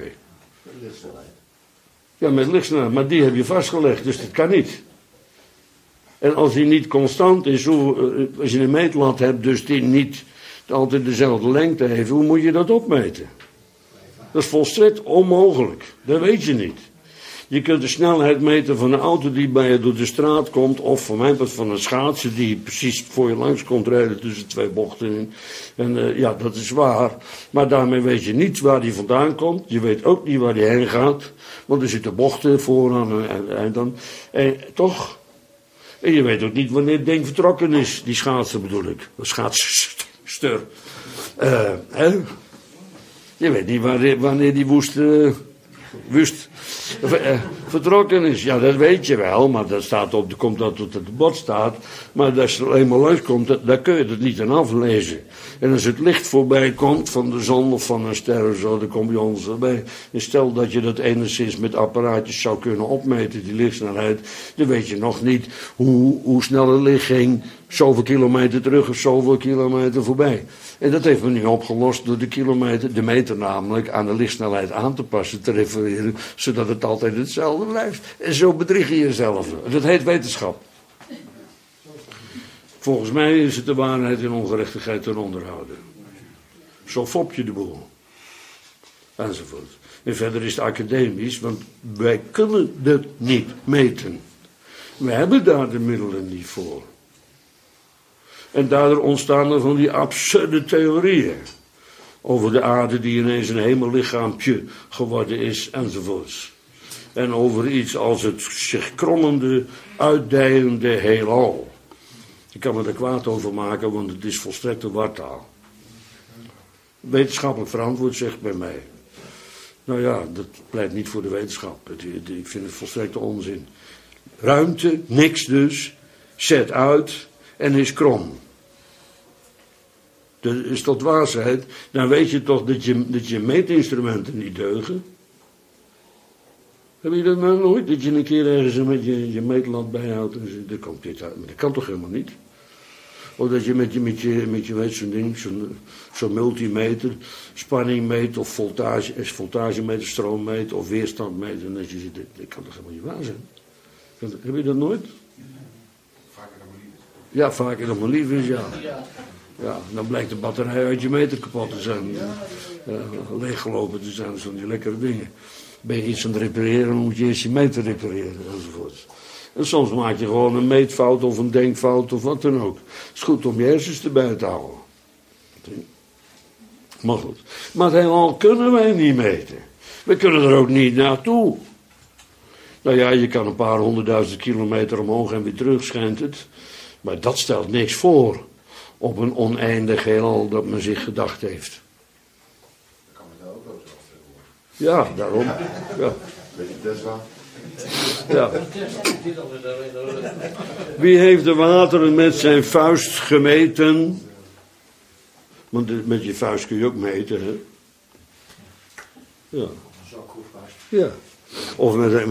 Ja, met lichtsnelheid, maar die heb je vastgelegd, dus dat kan niet. En als die niet constant is, als je een meetlat hebt, dus die niet altijd dezelfde lengte heeft, hoe moet je dat opmeten? Dat is volstrekt onmogelijk, dat weet je niet. Je kunt de snelheid meten van een auto die bij je door de straat komt, of van mijn part van een schaatser die precies voor je langs komt rijden tussen twee bochten in. En ja, dat is waar. Maar daarmee weet je niet waar die vandaan komt. Je weet ook niet waar die heen gaat. Want er zitten bochten vooraan en dan. Toch? En je weet ook niet wanneer het ding vertrokken is. Die schaatser bedoel ik. Schaatster. Je weet niet wanneer die woest vertrokken is. Ja, dat weet je wel, maar dat staat komt dat tot het bord staat. Maar als je er eenmaal langs komt, dan kun je het niet aan aflezen. En als het licht voorbij komt van de zon of van een ster of zo, dan kom je ons erbij. En stel dat je dat enigszins met apparaatjes zou kunnen opmeten, die lichtsnelheid, dan weet je nog niet hoe snel het licht ging, zoveel kilometer terug of zoveel kilometer voorbij. En dat heeft men nu opgelost door de meter namelijk, aan de lichtsnelheid aan te passen, te refereren, zodat het altijd hetzelfde blijft. En zo bedrieg je jezelf. Dat heet wetenschap. Volgens mij is het de waarheid en ongerechtigheid ten onderhouden. Zo fop je de boel. Enzovoort. En verder is het academisch, want wij kunnen dat niet meten. We hebben daar de middelen niet voor. En daardoor ontstaan er van die absurde theorieën. Over de aarde die ineens een hemellichaampje geworden is, enzovoorts. En over iets als het zich krommende, uitdijende heelal. Ik kan me er kwaad over maken, want het is volstrekte wartaal. Wetenschappelijk verantwoord zegt bij mij. Nou ja, dat pleit niet voor de wetenschap. Ik vind het volstrekte onzin. Ruimte, niks dus, zet uit en is krom. Dat is tot dwaasheid. Dan weet je toch dat je meetinstrumenten niet deugen. Heb je dat nou nooit? Dat je een keer ergens met je meetlat bijhoudt en dat komt dit uit. Maar dat kan toch helemaal niet? Of dat je met je weet zo'n ding, zo'n multimeter, spanning meet of voltagemeter, stroom meet of weerstand meet. En dat je ziet, dat kan toch helemaal niet waar zijn? Heb je dat nooit? Vaker dan maar lief is. Ja, vaker dan maar lief is, ja. Ja, dan blijkt de batterij uit je meter kapot te zijn. Leeggelopen te zijn, zo'n die lekkere dingen. Ben je iets aan het repareren, dan moet je eerst je meter repareren, enzovoort. En soms maak je gewoon een meetfout of een denkfout of wat dan ook. Het is goed om je hersens erbij te houden. Maar goed. Maar het heelal kunnen wij niet meten. We kunnen er ook niet naartoe. Nou ja, je kan een paar 100.000 kilometer omhoog en weer terug, schijnt het. Maar dat stelt niks voor op een oneindig heelal dat men zich gedacht heeft. Dat kan met de auto zelf worden. Ja, daarom. Ja. Weet je Tesla? Ja. Wie heeft de wateren met zijn vuist gemeten? Want met je vuist kun je ook meten, hè? Ja. Ja. Of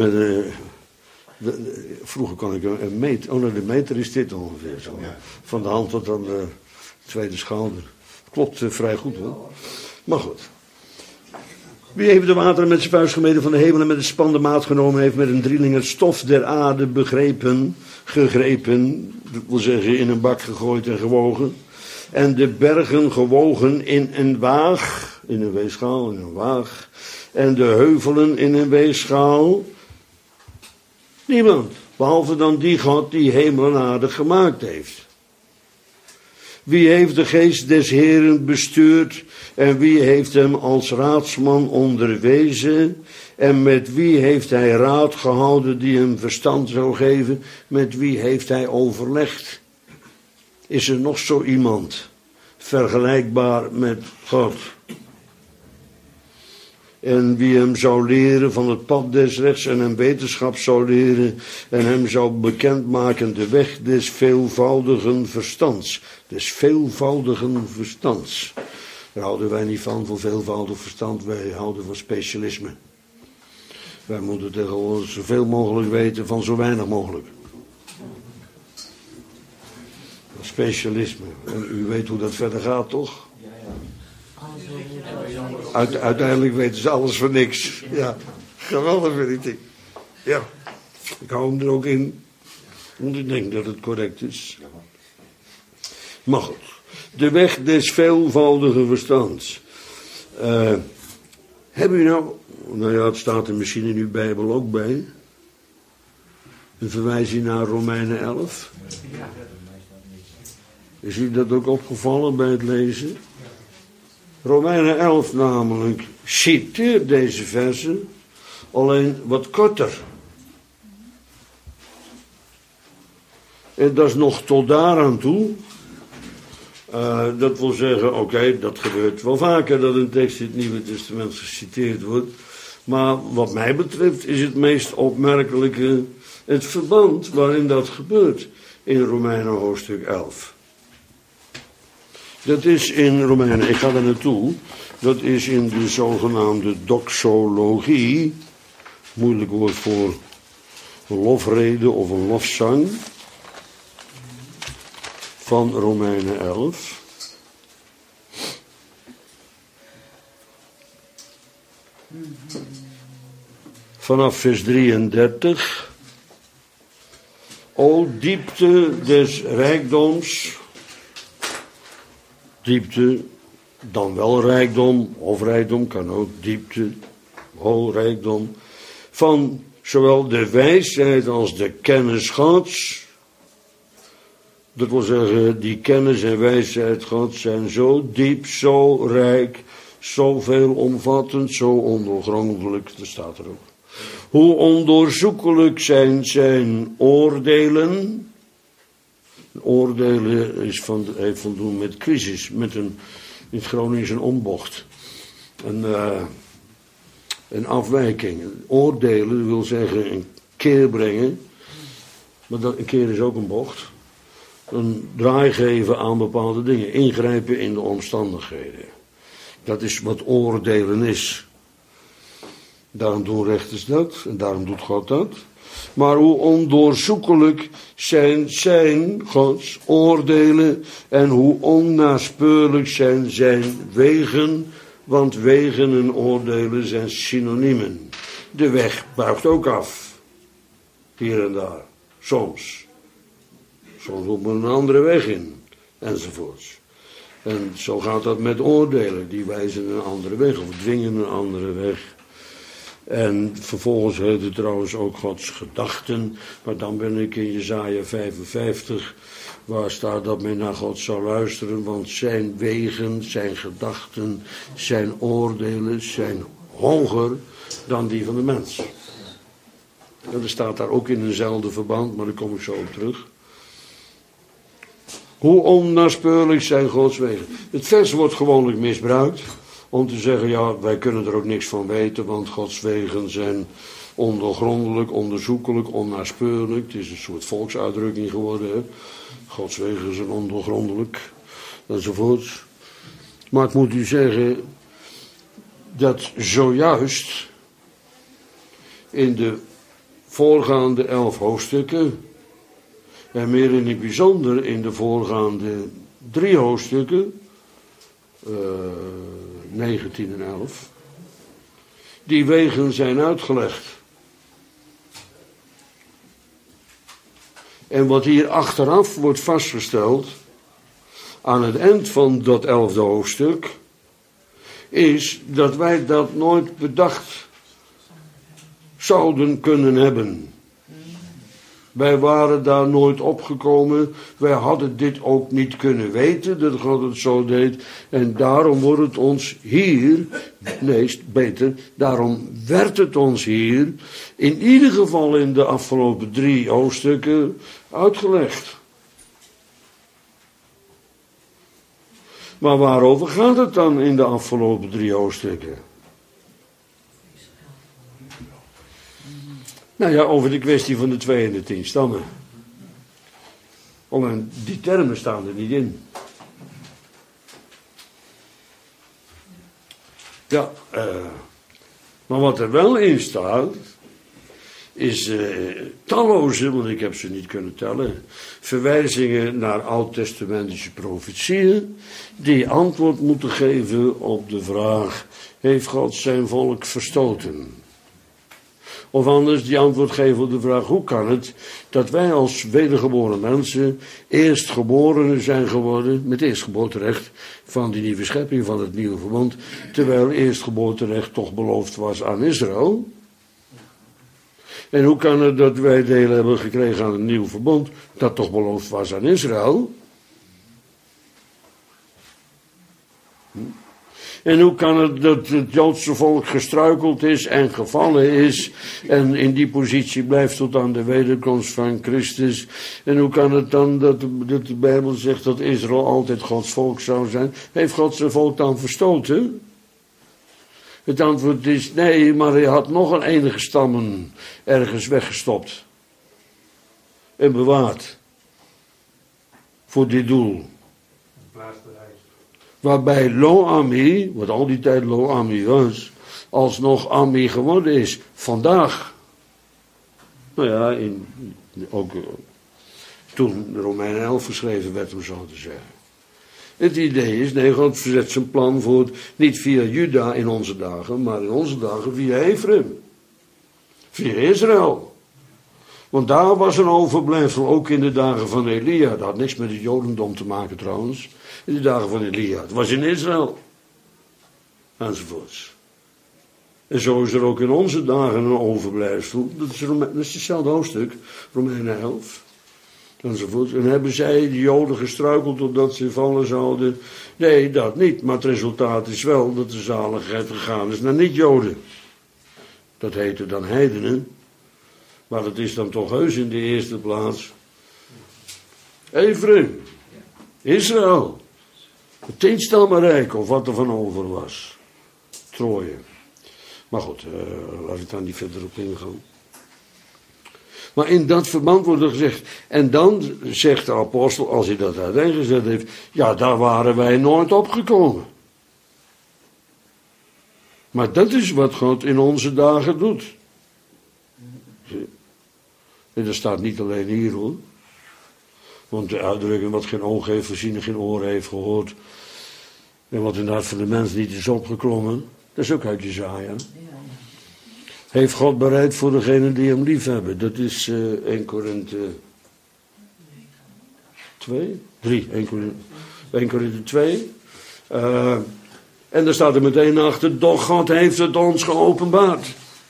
vroeger kon ik een meter. Oh, nou, de meter is dit ongeveer zo. Van de hand tot aan de tweede schouder. Klopt vrij goed, hoor. Maar goed. Wie heeft de wateren met zijn vuist gemeten van de hemel en met een span de maat genomen heeft met een drieling het stof der aarde gegrepen, dat wil zeggen in een bak gegooid en gewogen, en de bergen gewogen in een waag, in een weegschaal, in een waag, en de heuvelen in een weegschaal? Niemand, behalve dan die God die hemel en aarde gemaakt heeft. Wie heeft de geest des Heeren bestuurd en wie heeft hem als raadsman onderwezen en met wie heeft hij raad gehouden die hem verstand zou geven, met wie heeft hij overlegd? Is er nog zo iemand vergelijkbaar met God. En wie hem zou leren van het pad des rechts en hem wetenschap zou leren en hem zou bekendmaken de weg des veelvoudigen verstands. Des veelvoudigen verstands. Daar houden wij niet van veelvoudig verstand, wij houden van specialisme. Wij moeten tegenwoordig zoveel mogelijk weten van zo weinig mogelijk. Specialisme. En u weet hoe dat verder gaat, toch? Uiteindelijk weten ze alles voor niks. Ja, geweldig vind ik dit. Ja, ik hou hem er ook in. Want ik denk dat het correct is. Maar goed. De weg des veelvoudige verstands. Hebben u nou ja, het staat er misschien in uw Bijbel ook bij. Een verwijzing naar Romeinen 11. Is u dat ook opgevallen bij het lezen? Romeinen 11 namelijk citeert deze versen, alleen wat korter. En dat is nog tot daaraan toe. Dat wil zeggen, oké, dat gebeurt wel vaker dat een tekst in het Nieuwe Testament geciteerd wordt. Maar wat mij betreft is het meest opmerkelijke het verband waarin dat gebeurt in Romeinen hoofdstuk 11. Dat is in Romeinen, ik ga daar naartoe, dat is in de zogenaamde doxologie, moeilijk woord voor een lofrede of een lofzang, van Romeinen 11. Vanaf vers 33. O diepte des rijkdoms. Diepte, dan wel rijkdom, of rijkdom, kan ook diepte, rijkdom. Van zowel de wijsheid als de kennis Gods. Dat wil zeggen, die kennis en wijsheid Gods zijn zo diep, zo rijk, zo veelomvattend, zo ondoorgrondelijk, dat staat er ook. Hoe ondoorzoekelijk zijn oordelen. Oordelen heeft van doen met crisis, met in het Gronings een ombocht. Een afwijking. Oordelen wil zeggen een keer brengen, maar dat, een keer is ook een bocht. Een draai geven aan bepaalde dingen, ingrijpen in de omstandigheden. Dat is wat oordelen is. Daarom doen rechters dat en daarom doet God dat. Maar hoe ondoorzoekelijk zijn Gods oordelen en hoe onnaspeurlijk zijn wegen, want wegen en oordelen zijn synoniemen. De weg buigt ook af, hier en daar, soms. Soms op een andere weg in, enzovoorts. En zo gaat dat met oordelen, die wijzen een andere weg of dwingen een andere weg. En vervolgens heet het trouwens ook Gods gedachten. Maar dan ben ik in Jesaja 55, waar staat dat men naar God zal luisteren. Want zijn wegen, zijn gedachten, zijn oordelen zijn hoger dan die van de mens. En dat staat daar ook in eenzelfde verband, maar daar kom ik zo op terug. Hoe onnaspeurlijk zijn Gods wegen. Het vers wordt gewoonlijk misbruikt. Om te zeggen, ja, wij kunnen er ook niks van weten, want Gods wegen zijn ondoorgrondelijk, onderzoekelijk, onnaspeurlijk. Het is een soort volksuitdrukking geworden, hè. Gods wegen zijn ondoorgrondelijk, enzovoorts. Maar ik moet u zeggen, dat zojuist in de voorgaande 11 hoofdstukken, en meer in het bijzonder in de voorgaande 3 hoofdstukken, 19 en 11. Die wegen zijn uitgelegd. En wat hier achteraf wordt vastgesteld, aan het eind van dat 11e hoofdstuk, is dat wij dat nooit bedacht zouden kunnen hebben. Wij waren daar nooit opgekomen. Wij hadden dit ook niet kunnen weten, dat God het zo deed. En daarom wordt het ons hier, nee, beter, daarom werd het ons hier, in ieder geval in de afgelopen 3 hoofdstukken, uitgelegd. Maar waarover gaat het dan in de afgelopen 3 hoofdstukken? Nou ja, over de kwestie van de 2 en de 10 stammen. Alleen die termen staan er niet in. Ja, maar wat er wel in staat, is talloze, want ik heb ze niet kunnen tellen, verwijzingen naar oud-testamentische profetieën, die antwoord moeten geven op de vraag, heeft God zijn volk verstoten? Of anders die antwoord geven op de vraag, hoe kan het dat wij als wedergeboren mensen eerstgeborenen zijn geworden, met eerstgeboorterecht van die nieuwe schepping van het nieuwe verbond, terwijl eerstgeboorterecht toch beloofd was aan Israël? En hoe kan het dat wij deel hebben gekregen aan het nieuwe verbond, dat toch beloofd was aan Israël? En hoe kan het dat het Joodse volk gestruikeld is en gevallen is en in die positie blijft tot aan de wederkomst van Christus? En hoe kan het dan dat de Bijbel zegt dat Israël altijd Gods volk zou zijn? Heeft God zijn volk dan verstoten? Het antwoord is nee, maar hij had nog een enige stammen ergens weggestopt en bewaard voor dit doel. Waarbij Lo-Ami, wat al die tijd Lo-Ami was, alsnog Ami geworden is. Vandaag. Nou ja, ook toen de Romeinen 11 geschreven werd, om zo te zeggen. Het idee is, nee, God verzet zijn plan voor, niet via Juda in onze dagen, maar in onze dagen via Ephraim. Via Israël. Want daar was een overblijfsel, ook in de dagen van Elia. Dat had niks met het Jodendom te maken trouwens. In de dagen van Elia. Het was in Israël. Enzovoorts. En zo is er ook in onze dagen een overblijfsel. Dat is hetzelfde hoofdstuk. Romeinen 11. Enzovoorts. En hebben zij, de Joden, gestruikeld totdat ze vallen zouden? Nee, dat niet. Maar het resultaat is wel dat de zaligheid gegaan is naar niet-Joden. Dat heette dan heidenen. Maar dat is dan toch heus in de eerste plaats Ephraim. Israël. Het 10-stammenrijk, of wat er van over was. Troje. Maar goed, laat ik daar niet verder op ingaan. Maar in dat verband wordt er gezegd, en dan zegt de apostel, als hij dat uiteengezet heeft, ja, daar waren wij nooit opgekomen. Maar dat is wat God in onze dagen doet. En dat staat niet alleen hier hoor. Want de uitdrukking wat geen oog heeft gezien en geen oren heeft gehoord. En wat in het hart van de mens niet is opgeklommen. Dat is ook uit Jesaja. Heeft God bereid voor degenen die hem lief hebben. Dat is 1 Korinthe 2? 3. 1 Korinthe 2. En daar staat er meteen achter. Doch God heeft het ons geopenbaard.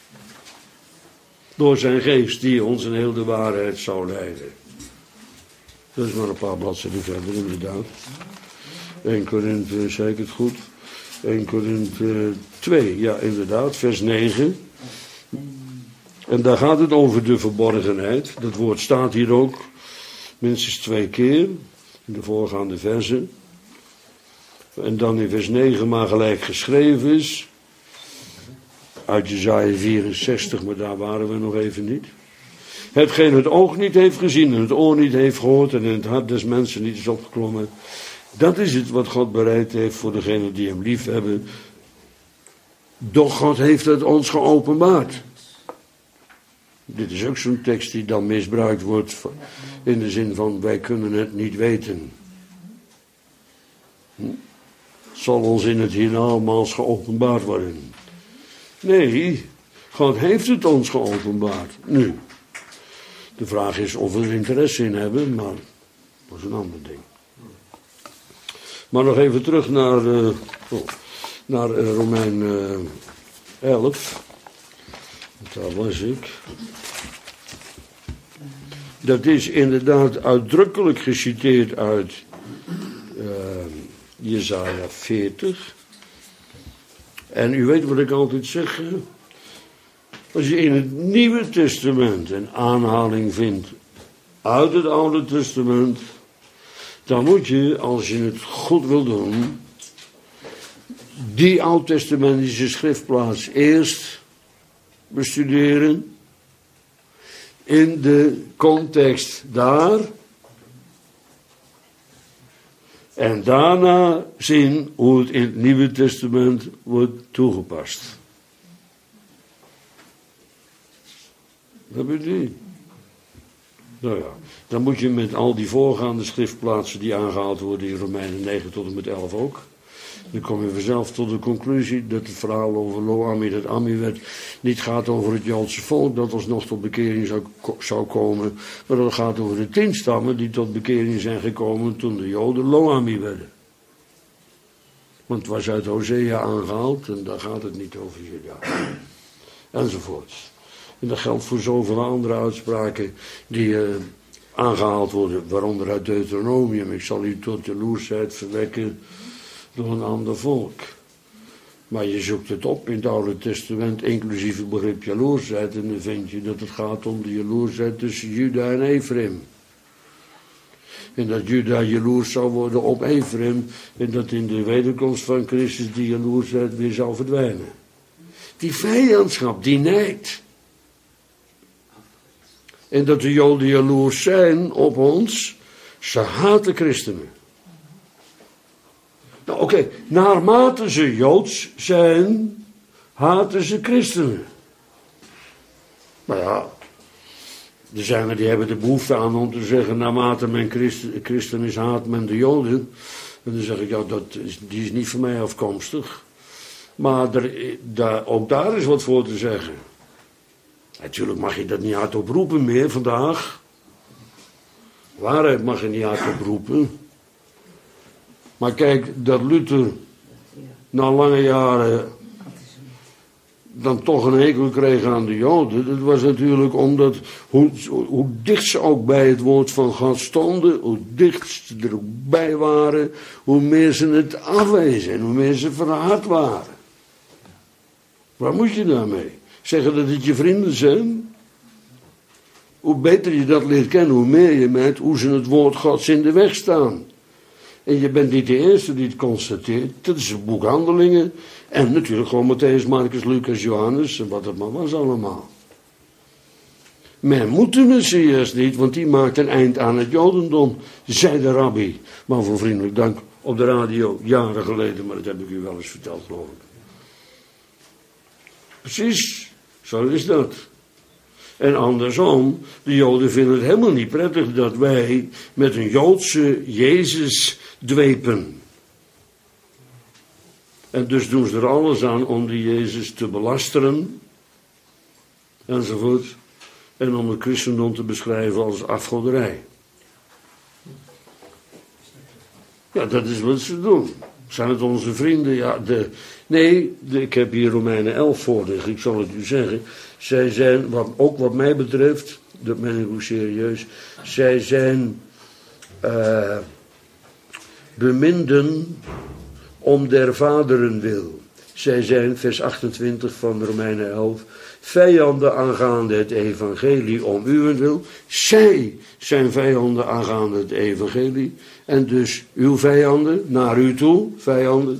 Door zijn geest die ons in heel de waarheid zou leiden. Dat is maar een paar bladzijden verder inderdaad. 1 Korinthe, zei ik het goed? 1 Korinthe 2, ja inderdaad, vers 9. En daar gaat het over de verborgenheid. Dat woord staat hier ook minstens 2 keer in de voorgaande versen. En dan in vers 9 maar gelijk geschreven is. Uit Jesaja 64, maar daar waren we nog even niet. Hetgeen het oog niet heeft gezien en het oor niet heeft gehoord en in het hart des mensen niet is opgeklommen. Dat is het wat God bereid heeft voor degenen die hem lief hebben. Doch God heeft het ons geopenbaard. Dit is ook zo'n tekst die dan misbruikt wordt in de zin van wij kunnen het niet weten. Zal ons in het hiernamaals geopenbaard worden. Nee, God heeft het ons geopenbaard. Nu, de vraag is of we er interesse in hebben, maar dat is een ander ding. Maar nog even terug naar Romein 11. Daar was ik. Dat is inderdaad uitdrukkelijk geciteerd uit Jesaja 40. En u weet wat ik altijd zeg. Als je in het Nieuwe Testament een aanhaling vindt uit het Oude Testament, dan moet je, als je het goed wil doen, die oud-testamentische schriftplaats eerst bestuderen in de context daar en daarna zien hoe het in het Nieuwe Testament wordt toegepast. Dat bedoel je? Nou ja, dan moet je met al die voorgaande schriftplaatsen die aangehaald worden in Romeinen 9 tot en met 11 ook. Dan kom je vanzelf tot de conclusie dat het verhaal over Lo-Ammi, dat Ammi-wet, niet gaat over het Joodse volk dat alsnog tot bekering zou komen, maar dat het gaat over de 10 stammen die tot bekering zijn gekomen toen de Joden Lo-Ammi werden. Want het was uit Hosea aangehaald en daar gaat het niet over Juda. Enzovoort. En dat geldt voor zoveel andere uitspraken die aangehaald worden, waaronder uit Deuteronomium. Ik zal u tot jaloersheid verwekken door een ander volk. Maar je zoekt het op in het Oude Testament, inclusief het begrip jaloersheid, en dan vind je dat het gaat om de jaloersheid tussen Juda en Ephraim. En dat Juda jaloers zou worden op Ephraim, en dat in de wederkomst van Christus die jaloersheid weer zou verdwijnen. Die vijandschap, die nijd. En dat de Joden jaloers zijn op ons, ze haten christenen. Nou oké, naarmate ze Joods zijn, haten ze christenen. Maar ja, er zijn er die hebben de behoefte aan om te zeggen, naarmate men christen is, haat men de Joden. En dan zeg ik, ja, die is niet van mij afkomstig. Maar ook daar is wat voor te zeggen. Natuurlijk mag je dat niet hardop roepen meer vandaag. Waarheid mag je niet hardop roepen. Maar kijk, dat Luther na lange jaren dan toch een hekel kreeg aan de Joden. Dat was natuurlijk omdat hoe dicht ze ook bij het woord van God stonden, hoe dicht ze er ook bij waren, hoe meer ze het afwezen en hoe meer ze verhard waren. Waar moet je daarmee? Zeggen dat het je vrienden zijn? Hoe beter je dat leert kennen, hoe meer je merkt hoe ze het woord Gods in de weg staan. En je bent niet de eerste die het constateert. Dat is het boek Handelingen. En natuurlijk gewoon Matthäus, Marcus, Lucas, Johannes en wat het maar was allemaal. Men moet de Messias niet, want die maakt een eind aan het Jodendom, zei de rabbi. Maar voor vriendelijk dank op de radio, jaren geleden, maar dat heb ik u wel eens verteld, geloof ik. Precies, zo is dat. En andersom, de Joden vinden het helemaal niet prettig dat wij met een Joodse Jezus dwepen. En dus doen ze er alles aan om die Jezus te belasteren, enzovoort. En om het christendom te beschrijven als afgoderij. Ja, dat is wat ze doen. Zijn het onze vrienden? Ja, ik heb hier Romeinen 11 voor liggen, ik zal het u zeggen. Zij zijn, ook wat mij betreft, dat meen ik ook serieus, zij zijn beminden om der vaderen wil. Zij zijn, vers 28 van Romeinen 11, vijanden aangaande het evangelie om uwentwil. Zij zijn vijanden aangaande het evangelie. En dus uw vijanden, naar u toe, vijanden.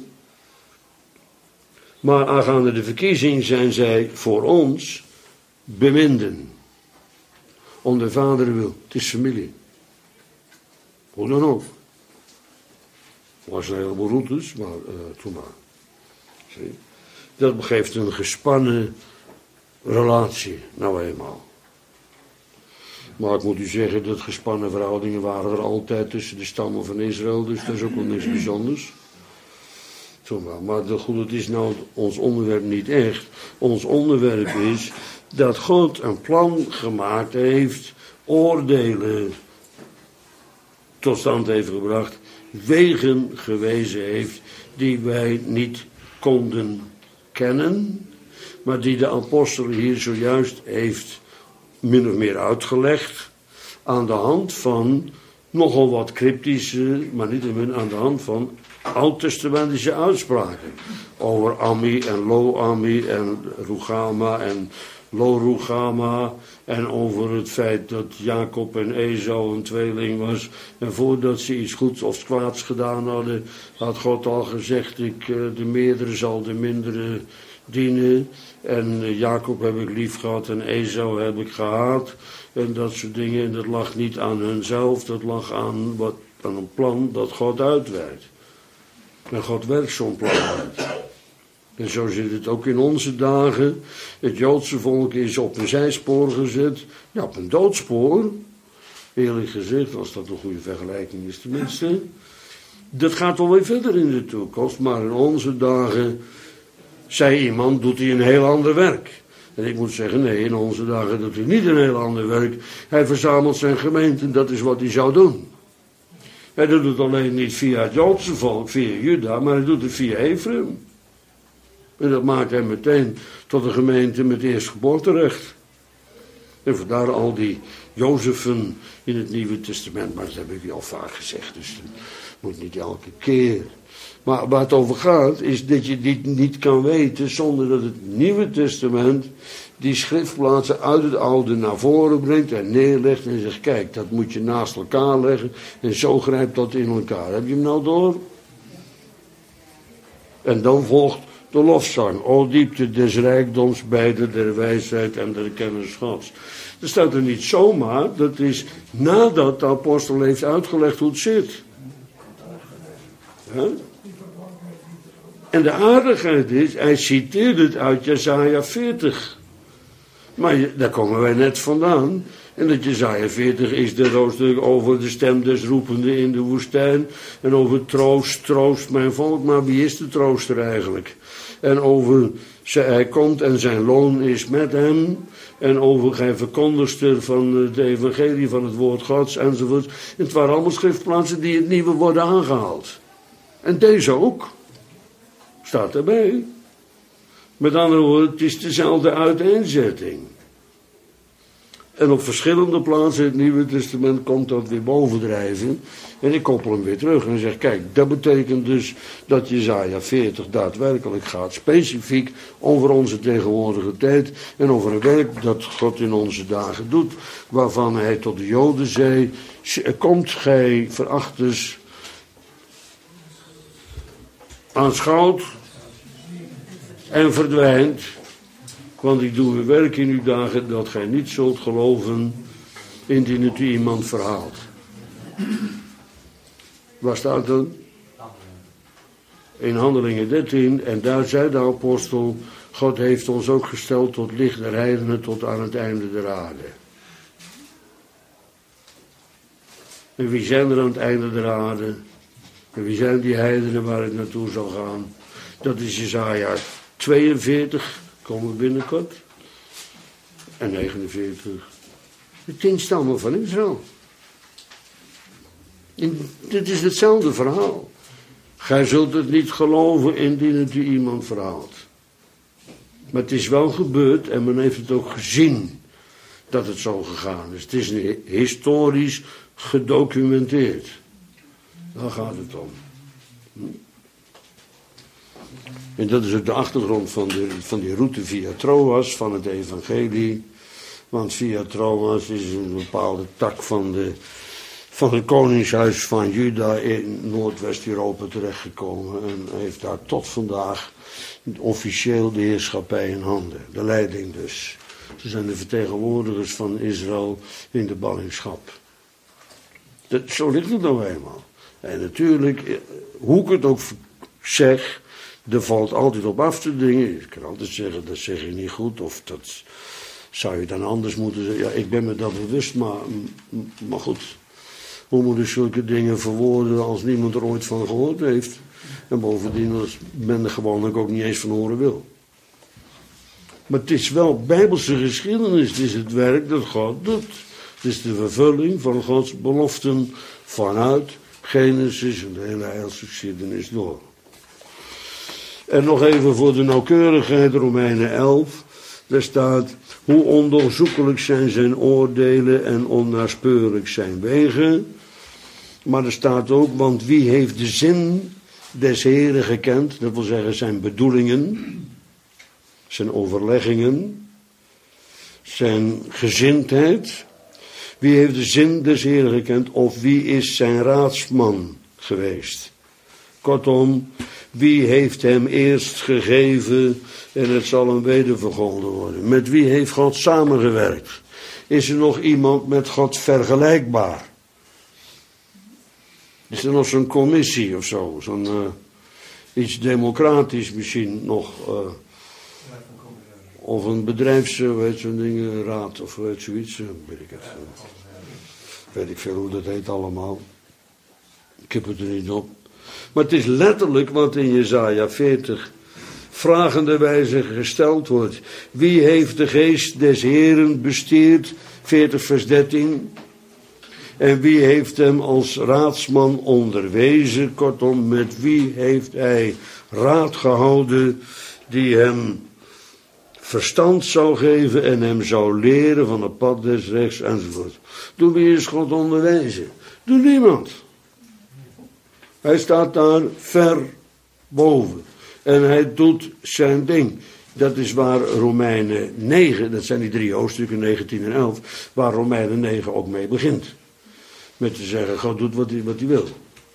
Maar aangaande de verkiezing zijn zij voor ons beminden. Om de vader wil. Het is familie. Hoe dan ook. Er was een heleboel routes, maar toen maar. Zie? Dat geeft een gespannen relatie, nou eenmaal. Maar ik moet u zeggen dat gespannen verhoudingen waren er altijd tussen de stammen van Israël, dus dat is ook wel niks bijzonders. Maar goed, het is nou ons onderwerp niet echt. Ons onderwerp is dat God een plan gemaakt heeft, oordelen tot stand heeft gebracht, wegen gewezen heeft die wij niet konden kennen, maar die de apostel hier zojuist heeft min of meer uitgelegd aan de hand van nogal wat cryptische, maar niet aan de hand van oud-testamentische uitspraken over Ammi en Lo-Ammi en Rugama en Lo Ruchama, en over het feit dat Jacob en Esau een tweeling was. En voordat ze iets goeds of kwaads gedaan hadden, had God al gezegd, de meerdere zal de mindere dienen. En Jacob heb ik lief gehad en Esau heb ik gehaat. En dat soort dingen. En dat lag niet aan hunzelf, dat lag aan een plan dat God uitwerkt. En God werkt zo'n plan uit. En zo zit het ook in onze dagen. Het Joodse volk is op een zijspoor gezet. Ja, op een doodspoor. Eerlijk gezegd, als dat een goede vergelijking is tenminste. Dat gaat alweer verder in de toekomst. Maar in onze dagen, zei iemand, doet hij een heel ander werk. En ik moet zeggen, nee, in onze dagen doet hij niet een heel ander werk. Hij verzamelt zijn gemeente en dat is wat hij zou doen. Hij doet het alleen niet via het Joodse volk, via Juda, maar hij doet het via Ephraim. En dat maakt hem meteen tot een gemeente met eerstgeboorterecht. En vandaar al die Jozefen in het Nieuwe Testament. Maar dat heb ik al vaak gezegd, dus dat moet niet elke keer. Maar waar het over gaat, is dat je dit niet kan weten zonder dat het Nieuwe Testament die schriftplaatsen uit het Oude naar voren brengt en neerlegt en zegt, kijk, dat moet je naast elkaar leggen en zo grijpt dat in elkaar. Heb je hem nou door? En dan volgt de lofzang. O diepte des rijkdoms, beide der wijsheid en der kennis Gods. Dat staat er niet zomaar, dat is nadat de apostel heeft uitgelegd hoe het zit. Ja? En de aardigheid is, hij citeert het uit Jesaja 40. Maar daar komen wij net vandaan. En dat Jesaja 40 is de hoofdstuk over de stem des roependen in de woestijn. En over troost, troost mijn volk. Maar wie is de trooster eigenlijk? En over, hij komt en zijn loon is met hem. En over, gij verkondigster van het evangelie van het woord Gods enzovoort. En het waren allemaal schriftplaatsen die het nieuwe worden aangehaald. En deze ook. Staat erbij. Met andere woorden, het is dezelfde uiteenzetting. En op verschillende plaatsen in het Nieuwe Testament komt dat weer bovendrijven. En ik koppel hem weer terug en zeg, kijk, dat betekent dus dat Jesaja 40 daadwerkelijk gaat. Specifiek over onze tegenwoordige tijd. En over een werk dat God in onze dagen doet. Waarvan hij tot de Joden zei, komt gij verachters, aanschouwt en verdwijnt. Want ik doe uw werk in uw dagen dat gij niet zult geloven indien het u iemand verhaalt. Waar staat dat? In Handelingen 13. En daar zei de apostel, God heeft ons ook gesteld tot licht der heidenen tot aan het einde der aarde. En wie zijn er aan het einde der aarde? En wie zijn die heidenen waar het naartoe zal gaan? Dat is Jesaja 42, komen we binnenkort. En 49. De 10 stammen van Israël. En dit is hetzelfde verhaal. Gij zult het niet geloven indien het u iemand verhaalt. Maar het is wel gebeurd en men heeft het ook gezien dat het zo gegaan is. Het is historisch gedocumenteerd. Daar gaat het om. En dat is ook de achtergrond van die route via Troas, van het evangelie. Want via Troas is een bepaalde tak van het koningshuis van Juda in Noordwest-Europa terechtgekomen. En heeft daar tot vandaag officieel de heerschappij in handen. De leiding dus. Ze zijn de vertegenwoordigers van Israël in de ballingschap. Zo ligt het nou eenmaal. En natuurlijk, hoe ik het ook zeg, er valt altijd op af te dingen. Je kan altijd zeggen, dat zeg je niet goed, of dat zou je dan anders moeten zeggen. Ja, ik ben me dat bewust, maar goed. Hoe moet je zulke dingen verwoorden als niemand er ooit van gehoord heeft? En bovendien, als men er gewoonlijk ook niet eens van horen wil. Maar het is wel bijbelse geschiedenis, het is het werk dat God doet. Het is de vervulling van Gods beloften vanuit Genesis en de hele heilsgeschiedenis door. En nog even voor de nauwkeurigheid, Romeinen 11. Daar staat, hoe ondoorzoekelijk zijn zijn oordelen en onnaspeurlijk zijn wegen. Maar er staat ook, want wie heeft de zin des Heren gekend, dat wil zeggen zijn bedoelingen, zijn overleggingen. zijn gezindheid? Wie heeft de zin des Heeren gekend? Of wie is zijn raadsman geweest? Kortom, wie heeft hem eerst gegeven en het zal hem wedervergolden worden? Met wie heeft God samengewerkt? Is er nog iemand met God vergelijkbaar? Is er nog zo'n commissie of zo? Zo'n iets democratisch misschien nog? Of een bedrijfsraad of zoiets? Weet ik even. Weet ik veel hoe dat heet allemaal. Ik heb het er niet op. Maar het is letterlijk wat in Jesaja 40 vragende wijze gesteld wordt. Wie heeft de geest des Heeren bestierd? 40 vers 13. En wie heeft hem als raadsman onderwezen? Kortom, met wie heeft hij raad gehouden die hem verstand zou geven en hem zou leren van het pad des rechts enzovoort. Door wie is God onderwezen? Door niemand. Hij staat daar ver boven. En hij doet zijn ding. Dat is waar Romeinen 9, dat zijn die 3 hoofdstukken 19 en 11, waar Romeinen 9 ook mee begint. Met te zeggen, God doet wat hij wil.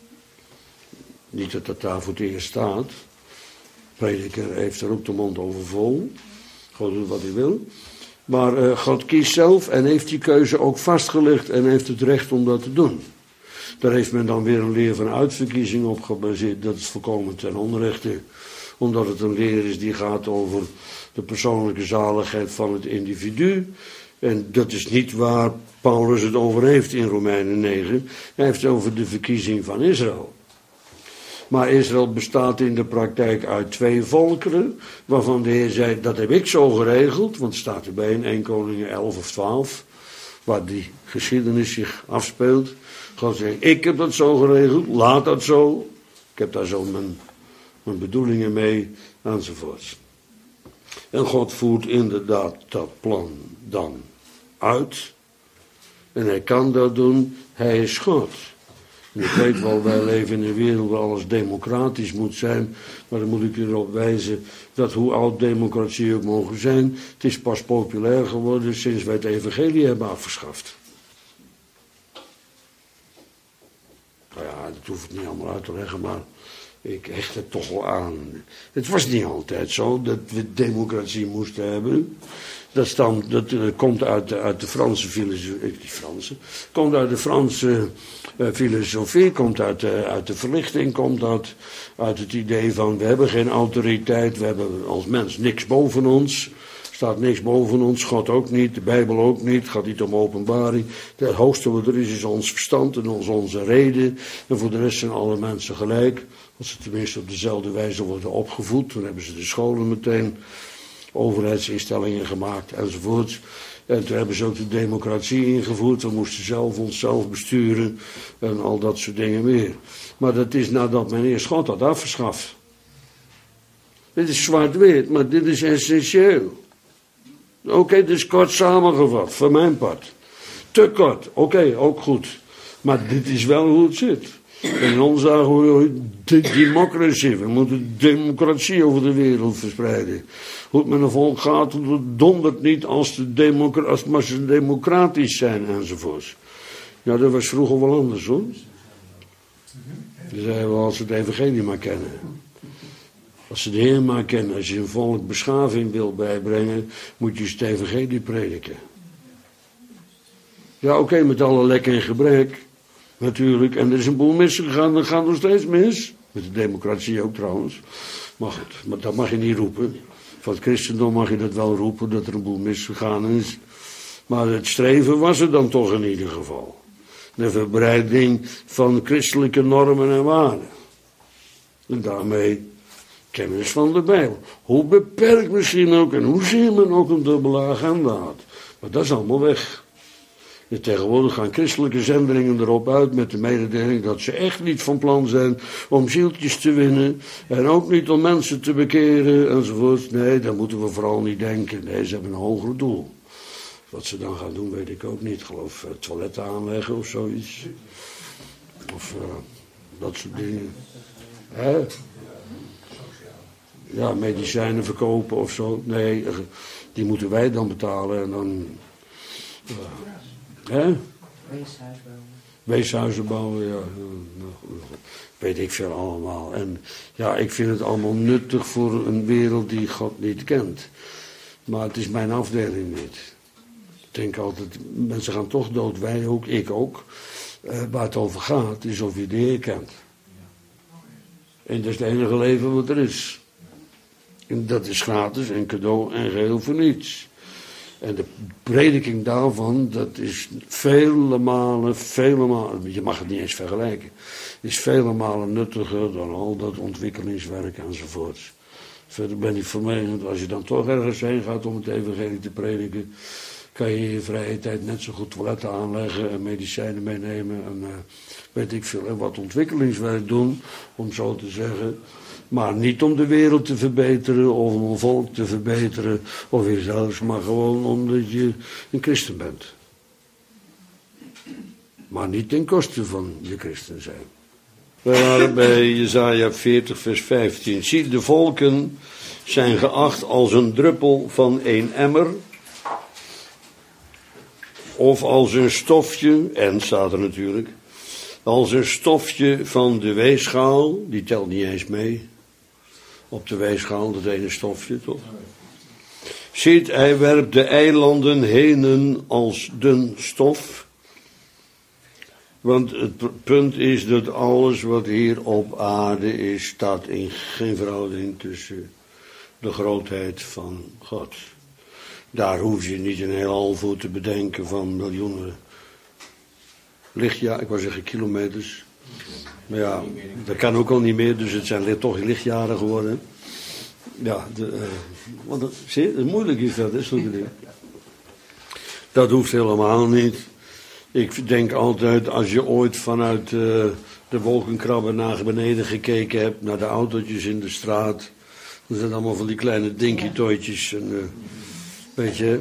Niet dat dat daar voor het eerst staat. Prediker heeft er ook de mond over vol. God doet wat hij wil. Maar God kiest zelf en heeft die keuze ook vastgelegd en heeft het recht om dat te doen. Daar heeft men dan weer een leer van uitverkiezing op gebaseerd. Dat is volkomen ten onrechte. Omdat het een leer is die gaat over de persoonlijke zaligheid van het individu. En dat is niet waar Paulus het over heeft in Romeinen 9. Hij heeft het over de verkiezing van Israël. Maar Israël bestaat in de praktijk uit 2 volkeren, waarvan de Heer zei, dat heb ik zo geregeld, want het staat erbij in 1 Koningen 11 of 12, waar die geschiedenis zich afspeelt. God zegt, ik heb dat zo geregeld, laat dat zo. Ik heb daar zo mijn bedoelingen mee, enzovoorts. En God voert inderdaad dat plan dan uit. En hij kan dat doen, hij is God. En ik weet wel, wij leven in een wereld waar alles democratisch moet zijn. Maar dan moet ik erop wijzen dat hoe oud democratie ook mogen zijn, het is pas populair geworden sinds wij het evangelie hebben afgeschaft. Nou ja, dat hoef ik niet allemaal uit te leggen, maar ik hecht het toch wel aan. Het was niet altijd zo dat we democratie moesten hebben. Dat komt uit de Franse filosofie, komt uit de Franse filosofie, komt uit de verlichting, komt uit het idee van we hebben geen autoriteit, we hebben als mens niks boven ons. Staat niks boven ons, God ook niet, de Bijbel ook niet, het gaat niet om openbaring. Het hoogste wat er is ons verstand en onze reden. En voor de rest zijn alle mensen gelijk. Als ze tenminste op dezelfde wijze worden opgevoed, dan hebben ze de scholen meteen overheidsinstellingen gemaakt enzovoort. En toen hebben ze ook de democratie ingevoerd. We moesten zelf onszelf besturen en al dat soort dingen meer. Maar dat is nadat men eerst God had afgeschaft. Dit is zwart-wit, maar dit is essentieel. Oké, dit is kort samengevat, van mijn part. Te kort, oké, ook goed. Maar dit is wel hoe het zit. En in ons dagen de democratie. We moeten democratie over de wereld verspreiden. Hoe het met een volk gaat, het dondert niet als ze democratisch zijn enzovoorts. Ja, dat was vroeger wel anders hoor. Dan zeiden we als ze het evangelie maar kennen. Als ze de Heer maar kennen. Als je een volk beschaving wil bijbrengen, moet je het evangelie prediken. Ja, oké, met alle lek en gebrek. Natuurlijk, en er is een boel misgegaan, dan gaat nog steeds mis. Met de democratie ook trouwens. Maar goed, maar dat mag je niet roepen. Van het christendom mag je dat wel roepen, dat er een boel misgegaan is. Maar het streven was er dan toch in ieder geval. De verbreiding van christelijke normen en waarden. En daarmee kennis van de Bijbel. Hoe beperkt misschien ook en hoezeer men ook een dubbele agenda had. Maar dat is allemaal weg. En tegenwoordig gaan christelijke zendelingen erop uit met de mededeling dat ze echt niet van plan zijn om zieltjes te winnen. En ook niet om mensen te bekeren enzovoort. Nee, dat moeten we vooral niet denken. Nee, ze hebben een hoger doel. Wat ze dan gaan doen weet ik ook niet. Ik geloof toiletten aanleggen of zoiets. Of dat soort dingen. Hè? medicijnen verkopen of zo. Nee, die moeten wij dan betalen en dan... Weeshuis bouwen. Weeshuizen bouwen, ja. Weet ik veel allemaal. En ja, ik vind het allemaal nuttig voor een wereld die God niet kent. Maar het is mijn afdeling niet. Ik denk altijd, mensen gaan toch dood, wij ook, ik ook. Waar het over gaat, is of je de Heer kent. En dat is het enige leven wat er is. En dat is gratis en cadeau en geheel voor niets. En de prediking daarvan, dat is vele malen, je mag het niet eens vergelijken, is vele malen nuttiger dan al dat ontwikkelingswerk enzovoorts. Verder ben ik van mening, als je dan toch ergens heen gaat om het evangelie te prediken, kan je in je vrije tijd net zo goed toiletten aanleggen en medicijnen meenemen en weet ik veel, en wat ontwikkelingswerk doen, om zo te zeggen. Maar niet om de wereld te verbeteren of om een volk te verbeteren of jezelf, maar gewoon omdat je een christen bent. Maar niet ten koste van je christen zijn. We waren bij Jesaja 40 vers 15. Zie, de volken zijn geacht als een druppel van een emmer. Of als een stofje, en staat er natuurlijk, als een stofje van de weegschaal, die telt niet eens mee. Op de weegschaal, dat ene stofje, toch? Ziet, hij werpt de eilanden henen als dun stof. Want het punt is dat alles wat hier op aarde is, staat in geen verhouding tussen de grootheid van God. Daar hoef je niet een heel halve te bedenken van miljoenen lichtjaren, ik wou zeggen kilometers. Maar ja, dat kan ook al niet meer, dus het zijn toch lichtjaren geworden. Ja, want zie je, moeilijk is dat, hè, zo'n ding. Dat hoeft helemaal niet. Ik denk altijd, als je ooit vanuit de wolkenkrabber naar beneden gekeken hebt, naar de autootjes in de straat, dan zijn allemaal van die kleine dinky-toytjes, weet je.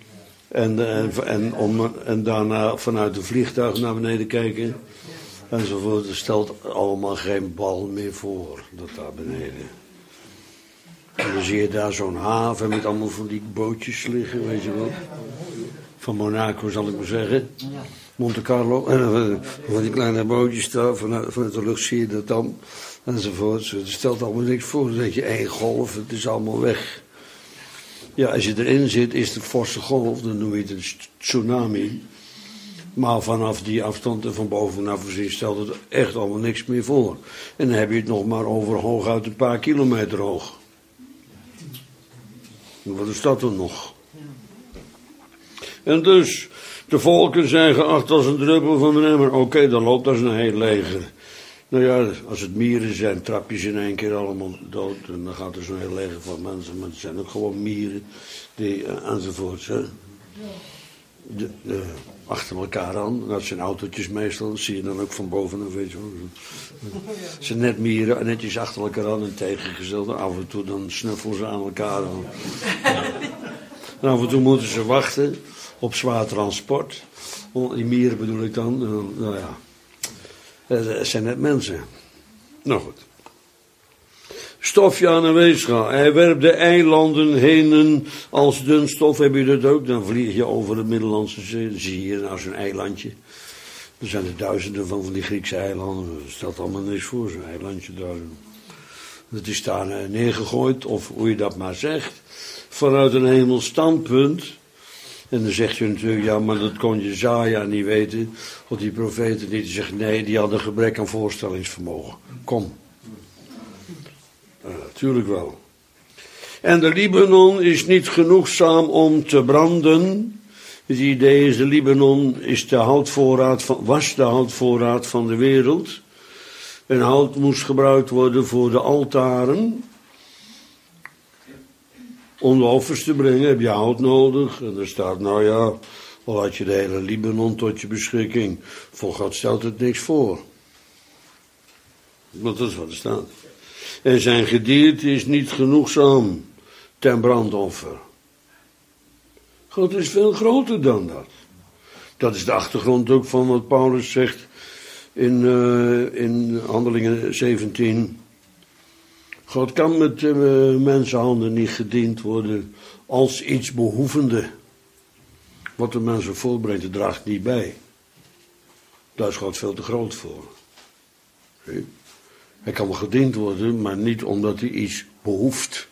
En daarna vanuit een vliegtuig naar beneden kijken. Enzovoort, er stelt allemaal geen bal meer voor, dat daar beneden. En dan zie je daar zo'n haven met allemaal van die bootjes liggen, weet je wel. Van Monaco zal ik maar zeggen. Monte Carlo. En van die kleine bootjes daar, vanuit de lucht zie je dat dan. Enzovoort. Er stelt allemaal niks voor. Dan denk je, één golf, het is allemaal weg. Ja, als je erin zit, is het een forse golf, dan noem je het een tsunami. Maar vanaf die afstand en van bovenaf gezien stelt het echt allemaal niks meer voor. En dan heb je het nog maar over hooguit een paar kilometer hoog. Wat is dat dan nog? En dus, de volken zijn geacht als een druppel van een emmer. Oké, dan loopt als een heel leger. Nou ja, als het mieren zijn, trap je ze in één keer allemaal dood. En dan gaat er zo'n heel leger van mensen. Maar het zijn ook gewoon mieren, enzovoorts. Hè. Achter elkaar aan. Dat zijn autootjes meestal. Dat zie je dan ook van bovenaf, weet je wel. Het zijn net mieren, netjes achter elkaar aan en tegengesteld. Af en toe dan snuffelen ze aan elkaar aan. En af en toe moeten ze wachten op zwaar transport. Die mieren bedoel ik dan. Nou ja, het zijn net mensen. Nou goed. Stofje aan een weegschaal. Hij werpt de eilanden henen als dun stof. Heb je dat ook? Dan vlieg je over het Middellandse Zee. Dan zie je hier nou zo'n eilandje. Er zijn er duizenden van die Griekse eilanden. Dat stelt allemaal niks voor, zo'n eilandje daar. Het is daar neergegooid, of hoe je dat maar zegt, vanuit een hemels standpunt. En dan zeg je natuurlijk, ja, maar dat kon Jesaja niet weten, of die profeten niet. Die zeggen, nee, die hadden gebrek aan voorstellingsvermogen. Kom. Natuurlijk wel. En de Libanon is niet genoegzaam om te branden. Het idee is, de Libanon is was de houtvoorraad van de wereld. En hout moest gebruikt worden voor de altaren. Om de offers te brengen heb je hout nodig. En er staat, nou ja, al had je de hele Libanon tot je beschikking. Voor God stelt het niks voor. Want dat is wat er staat. En zijn gedierte is niet genoegzaam ten brandoffer. God is veel groter dan dat. Dat is de achtergrond ook van wat Paulus zegt in Handelingen 17. God kan met mensenhanden niet gediend worden als iets behoevende. Wat de mensen voorbrengt, dat draagt niet bij. Daar is God veel te groot voor. Zie? Hij kan wel gediend worden, maar niet omdat hij iets behoeft.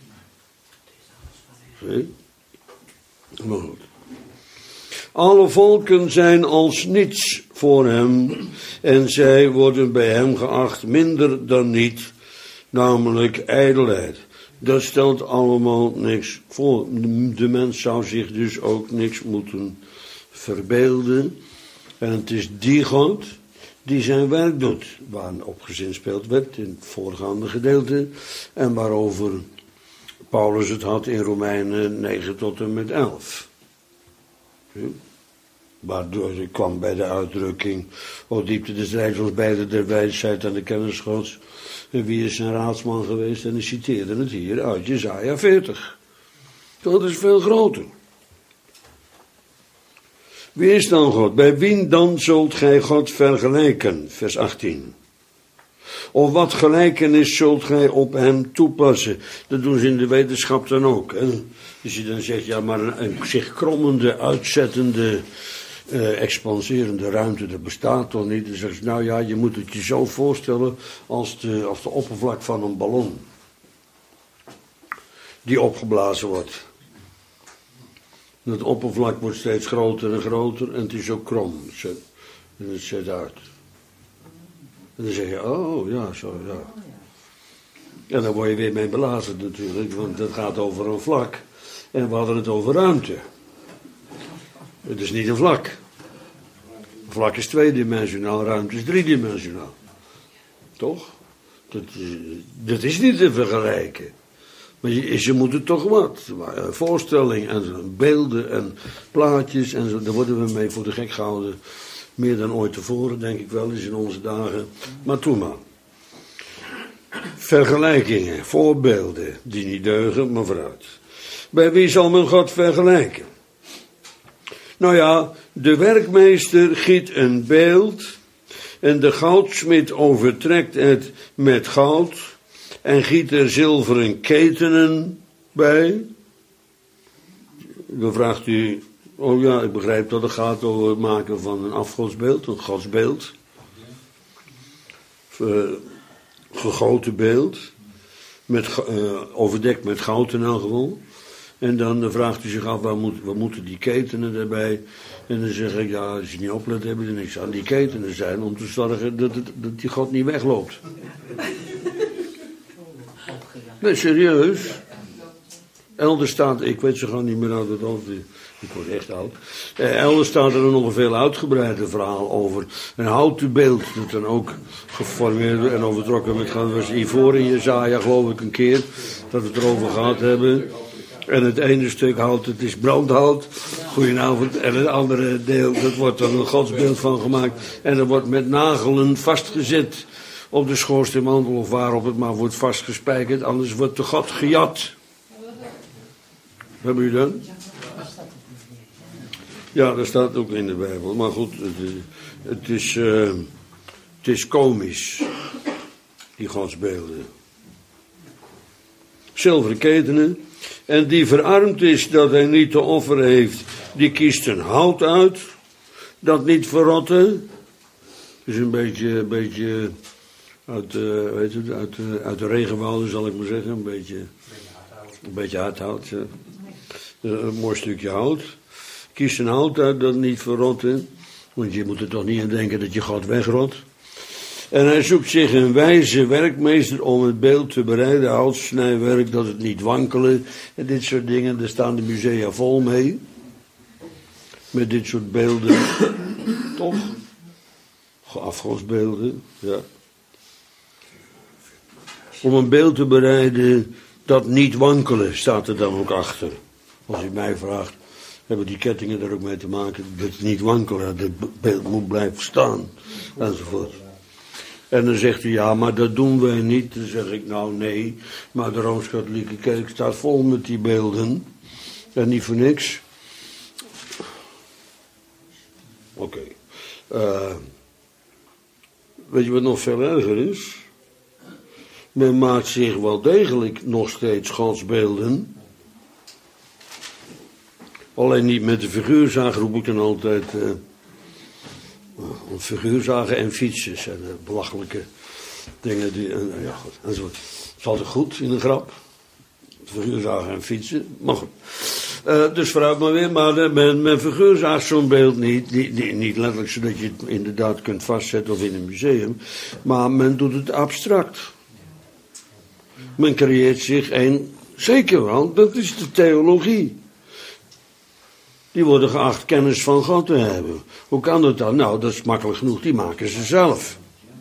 Zie? Maar goed. Alle volken zijn als niets voor hem en zij worden bij hem geacht minder dan niet, namelijk ijdelheid. Dat stelt allemaal niks voor. De mens zou zich dus ook niks moeten verbeelden. En het is die God die zijn werk doet, waarop gezinspeeld werd in het voorgaande gedeelte en waarover Paulus het had in Romeinen 9 tot en met 11. Waardoor ik kwam bij de uitdrukking, o diepte des rijks ons beide der wijsheid en de kennis Gods. En wie is zijn raadsman geweest? En ik citeerde het hier uit Jesaja 40. Dat is veel groter. Wie is dan God? Bij wie dan zult gij God vergelijken? Vers 18. Of wat gelijkenis zult gij op hem toepassen? Dat doen ze in de wetenschap dan ook. Hè? Dus je dan zegt, ja, maar een zich krommende, uitzettende, expanserende ruimte, dat bestaat toch niet? Dan zeg je, nou ja, je moet het je zo voorstellen als de oppervlak van een ballon. Die opgeblazen wordt. Het oppervlak wordt steeds groter en groter en het is ook krom. En het zet uit. En dan zeg je, oh ja, zo ja. En dan word je weer mee belazerd natuurlijk, want het gaat over een vlak. En we hadden het over ruimte. Het is niet een vlak. Een vlak is tweedimensionaal, ruimte is driedimensionaal. Toch? Dat is niet te vergelijken. Maar je moet het toch wat. Voorstelling en beelden en plaatjes en zo, daar worden we mee voor de gek gehouden. Meer dan ooit tevoren, denk ik wel eens in onze dagen. Maar toen maar. Vergelijkingen, voorbeelden, die niet deugen, maar vooruit. Bij wie zal men God vergelijken? Nou ja, de werkmeester giet een beeld en de goudsmid overtrekt het met goud en giet er zilveren ketenen bij. Dan vraagt u, oh ja, ik begrijp dat het gaat over het maken van een afgodsbeeld, een godsbeeld. Gegoten beeld, overdekt met goud in elk geval. En dan vraagt u zich af, waar moeten die ketenen erbij? En dan zeg ik, ja, als je niet oplet, heb je er niks aan. Die ketenen zijn om te zorgen dat die God niet wegloopt. Nee, serieus. Elders staat, ik weet zo gewoon niet meer uit het hoofd, ik word echt oud. Elders staat er nog een veel uitgebreider verhaal over. Een houten beeld, dat dan ook geformeerd en overtrokken met goud. Dat was hiervoor in Jesaja, geloof ik, een keer, dat we het erover gehad hebben. En het ene stuk hout, het is brandhout. Goedenavond. En het andere deel, dat wordt dan een godsbeeld van gemaakt. En dat wordt met nagelen vastgezet op de schoorsteenmantel of waarop het maar wordt vastgespijkerd. Anders wordt de God gejat. Hebben jullie dat? Ja, dat staat ook in de Bijbel. Maar goed, het is komisch. Die godsbeelden. Zilveren ketenen. En die verarmd is dat hij niet te offeren heeft, die kiest een hout uit, dat niet verrotte. Dus een beetje uit de regenwouden, zal ik maar zeggen. Een beetje hardhout. Ja. Een mooi stukje hout. Kies een hout uit dat niet verrotte. Want je moet er toch niet aan denken dat je God wegrot. En hij zoekt zich een wijze werkmeester om het beeld te bereiden. Houtsnijwerk, dat het niet wankelen. En dit soort dingen, daar staan de musea vol mee. Met dit soort beelden. Toch? Afgodsbeelden, ja. Om een beeld te bereiden dat niet wankelen, staat er dan ook achter. Als u mij vraagt, hebben die kettingen er ook mee te maken dat het niet wankelen, dat het beeld moet blijven staan, enzovoort. En dan zegt u, ja, maar dat doen wij niet. Dan zeg ik, nou nee, maar de Rooms-Katholieke Kerk staat vol met die beelden. En niet voor niks. Oké. Weet je wat nog veel erger is? Men maakt zich wel degelijk nog steeds godsbeelden. Alleen niet met de figuurzaag, roep ik dan altijd. Figuurzagen en fietsen zijn belachelijke dingen. Ja, goed. Dat is altijd goed in een grap. Figuurzagen en fietsen. Maar goed. Dus vooruit maar weer. Maar men figuurzaagt zo'n beeld niet. Niet letterlijk zodat je het inderdaad kunt vastzetten of in een museum. Maar men doet het abstract. Men creëert zich een. Zeker wel, dat is de theologie. Die worden geacht kennis van God te hebben. Hoe kan dat dan? Nou, dat is makkelijk genoeg. Die maken ze zelf.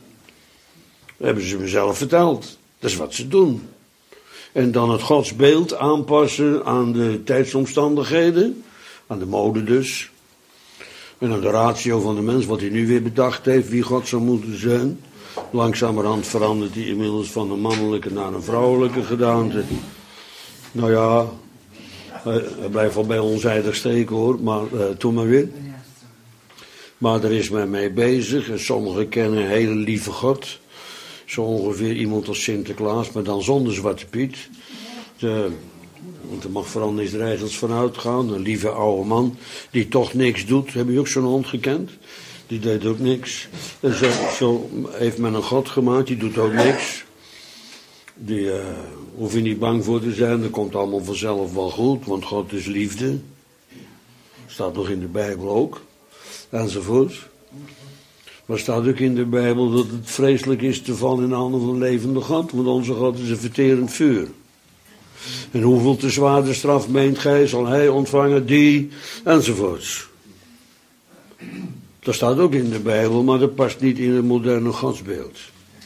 Dat hebben ze me zelf verteld. Dat is wat ze doen. En dan het godsbeeld aanpassen aan de tijdsomstandigheden. Aan de mode dus. En aan de ratio van de mens, wat hij nu weer bedacht heeft, wie God zou moeten zijn. Langzamerhand verandert hij inmiddels van een mannelijke naar een vrouwelijke gedaante. Nou ja, hij blijft wel bij onzijdig steken hoor, maar toen maar weer. Maar daar is men mee bezig en sommigen kennen een hele lieve God. Zo ongeveer iemand als Sinterklaas, maar dan zonder Zwarte Piet. Want er mag veranderingsregels van uitgaan. Een lieve oude man die toch niks doet. Heb je ook zo'n hond gekend? Die deed ook niks. En zo heeft men een God gemaakt, die doet ook niks. Die hoef je niet bang voor te zijn, dat komt allemaal vanzelf wel goed, want God is liefde. Staat nog in de Bijbel ook, enzovoort. Maar staat ook in de Bijbel dat het vreselijk is te vallen in de handen van een levende God, want onze God is een verterend vuur. En hoeveel te zwaarder straf meent gij, zal hij ontvangen die, enzovoorts. Dat staat ook in de Bijbel, maar dat past niet in het moderne godsbeeld.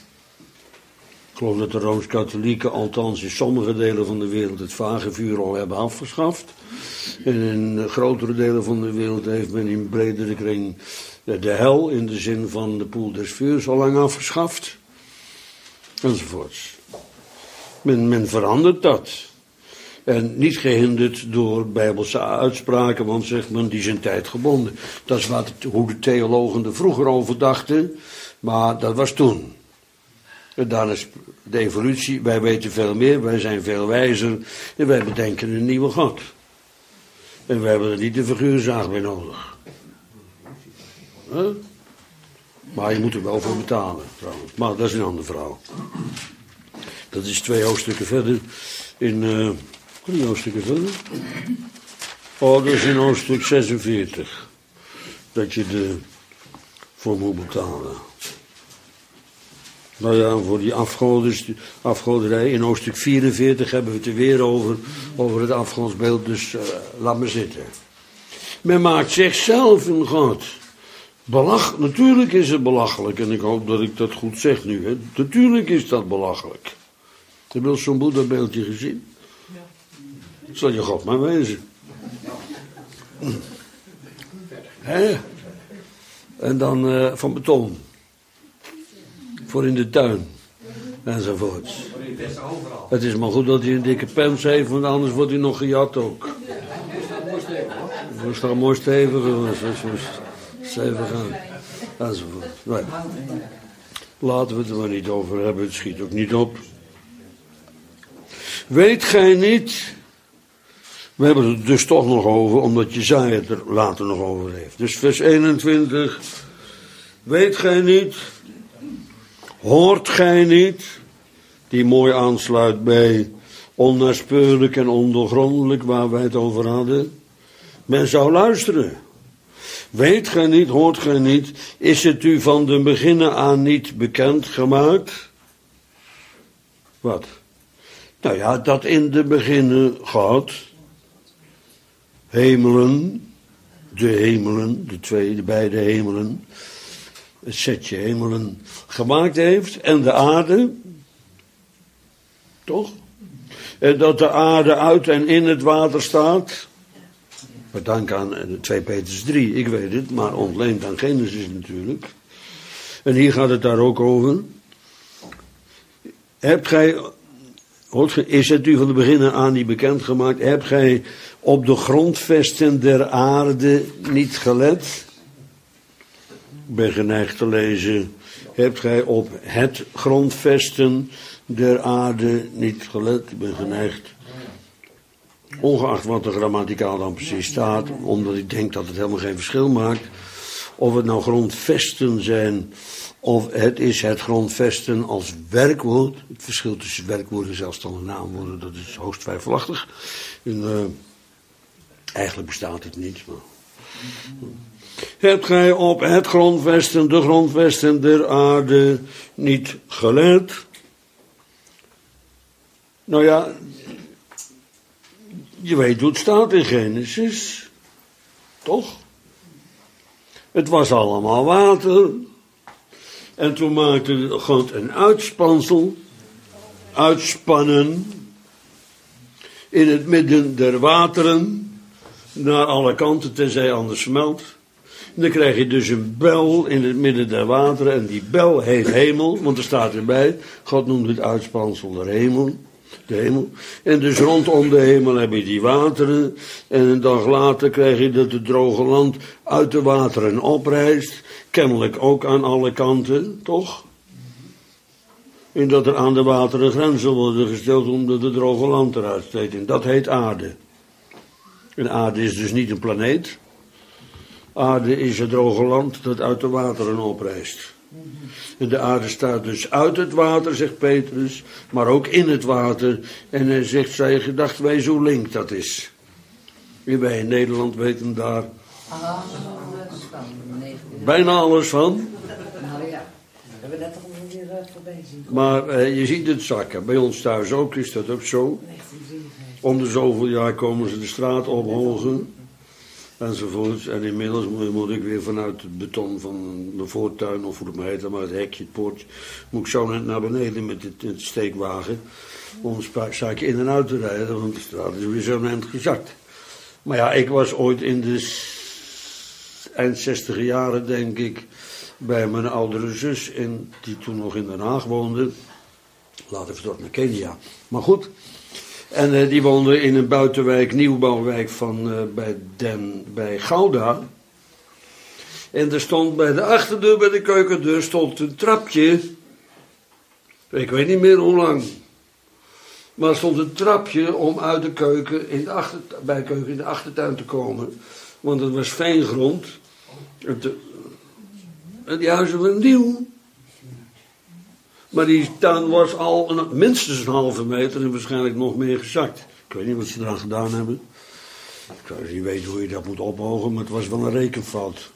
Ik geloof dat de Rooms-Katholieken, althans in sommige delen van de wereld, het vagevuur al hebben afgeschaft. En in grotere delen van de wereld heeft men in bredere kring de hel, in de zin van de poel des vuurs, al lang afgeschaft. Enzovoorts. Men verandert dat. En niet gehinderd door bijbelse uitspraken, want zegt men, die zijn tijdgebonden. Dat is hoe de theologen er vroeger over dachten, maar dat was toen. En dan is de evolutie, wij weten veel meer, wij zijn veel wijzer en wij bedenken een nieuwe God. En wij hebben er niet de figuurzaag bij nodig. Huh? Maar je moet er wel voor betalen, trouwens. Maar dat is een andere verhaal. Dat is 2 hoofdstukken verder. 3 hoofdstukken verder. Oh, dat is in hoofdstuk 46. Dat je voor moet betalen. Nou ja, voor die afgoderij. In hoofdstuk 44 hebben we het er weer over het afgodsbeeld. Dus laat maar zitten. Men maakt zichzelf een God. Natuurlijk is het belachelijk. En ik hoop dat ik dat goed zeg nu. Hè. Natuurlijk is dat belachelijk. Heb je wel zo'n Boeddha-beeldje gezien? Ja. Zal je God maar wezen. Hè? En dan van beton. Voor in de tuin. Enzovoorts. Het is maar goed dat hij een dikke pens heeft, want anders wordt hij nog gejat ook. Het staat mooi stevig. Stevig aan. Enzovoort. Nee. Laten we het er maar niet over hebben, het schiet ook niet op. Weet gij niet, we hebben het dus toch nog over, omdat Jesaja het er later nog over heeft. Dus vers 21, weet gij niet, hoort gij niet, die mooi aansluit bij onnaspeurlijk en ondoorgrondelijk, waar wij het over hadden. Men zou luisteren. Weet gij niet, hoort gij niet, is het u van de beginnen aan niet bekend gemaakt? Wat? Nou ja, dat in de beginnen God, hemelen, de beide hemelen, het setje hemelen gemaakt heeft en de aarde, toch? En dat de aarde uit en in het water staat, met dank aan 2 Petrus 3, ik weet het, maar ontleend aan Genesis natuurlijk. En hier gaat het daar ook over. Hebt gij, is het u van de beginnen aan niet bekendgemaakt, hebt gij op de grondvesten der aarde niet gelet? ben geneigd te lezen. Hebt gij op het grondvesten der aarde niet gelet? Ik ben geneigd, ongeacht wat de grammaticaal dan precies staat, omdat ik denk dat het helemaal geen verschil maakt. Of het nou grondvesten zijn, of het is het grondvesten als werkwoord. Het verschil tussen werkwoorden en zelfstandige naamwoorden, dat is hoogst twijfelachtig. Eigenlijk bestaat het niet. Maar. Hebt gij op het grondvesten, de grondvesten der aarde niet gelet? Nou ja, je weet hoe het staat in Genesis, toch? Het was allemaal water. En toen maakte God een uitspansel, uitspannen, in het midden der wateren, naar alle kanten, tenzij anders smelt. En dan krijg je dus een bel in het midden der wateren, en die bel heet hemel, want er staat erbij, God noemt het uitspansel de hemel. En dus rondom de hemel heb je die wateren, en een dag later krijg je dat het droge land uit de wateren oprijst, kennelijk ook aan alle kanten, toch? En dat er aan de wateren grenzen worden gesteld, omdat het droge land eruit steekt. En dat heet aarde. En aarde is dus niet een planeet. Aarde is het droge land dat uit de wateren oprijst. En de aarde staat dus uit het water, zegt Petrus, maar ook in het water. En hij zegt, zij gedacht, wees hoe link dat is. Wij in Nederland weten daar bijna alles van. Nou ja, we hebben net al weer voorbij zien. Maar je ziet het zakken. Bij ons thuis ook is dat ook zo. Om de zoveel jaar komen ze de straat ophogen. Enzovoorts. En inmiddels moet ik weer vanuit het beton van de voortuin, of hoe het maar heet, maar het hekje, het poortje, moet ik zo net naar beneden met het steekwagen. Om een zaakje in en uit te rijden, want de straat is weer zo'n eind gezakt. Maar ja, ik was ooit in de eind 60 jaren, denk ik, bij mijn oudere zus, die toen nog in Den Haag woonde. Later verdorpt naar Kenia. Maar goed. En die woonde in een buitenwijk, nieuwbouwwijk bij Gouda. En er stond bij de achterdeur, bij de keukendeur, stond een trapje. Ik weet niet meer hoe lang. Maar er stond een trapje om uit de keuken in de achtertuin te komen. Want het was veengrond. En die huizen waren nieuw. Maar die tuin was al minstens een halve meter en waarschijnlijk nog meer gezakt. Ik weet niet wat ze eraan gedaan hebben. Ik zou niet weten hoe je dat moet ophogen, maar het was wel een rekenfout.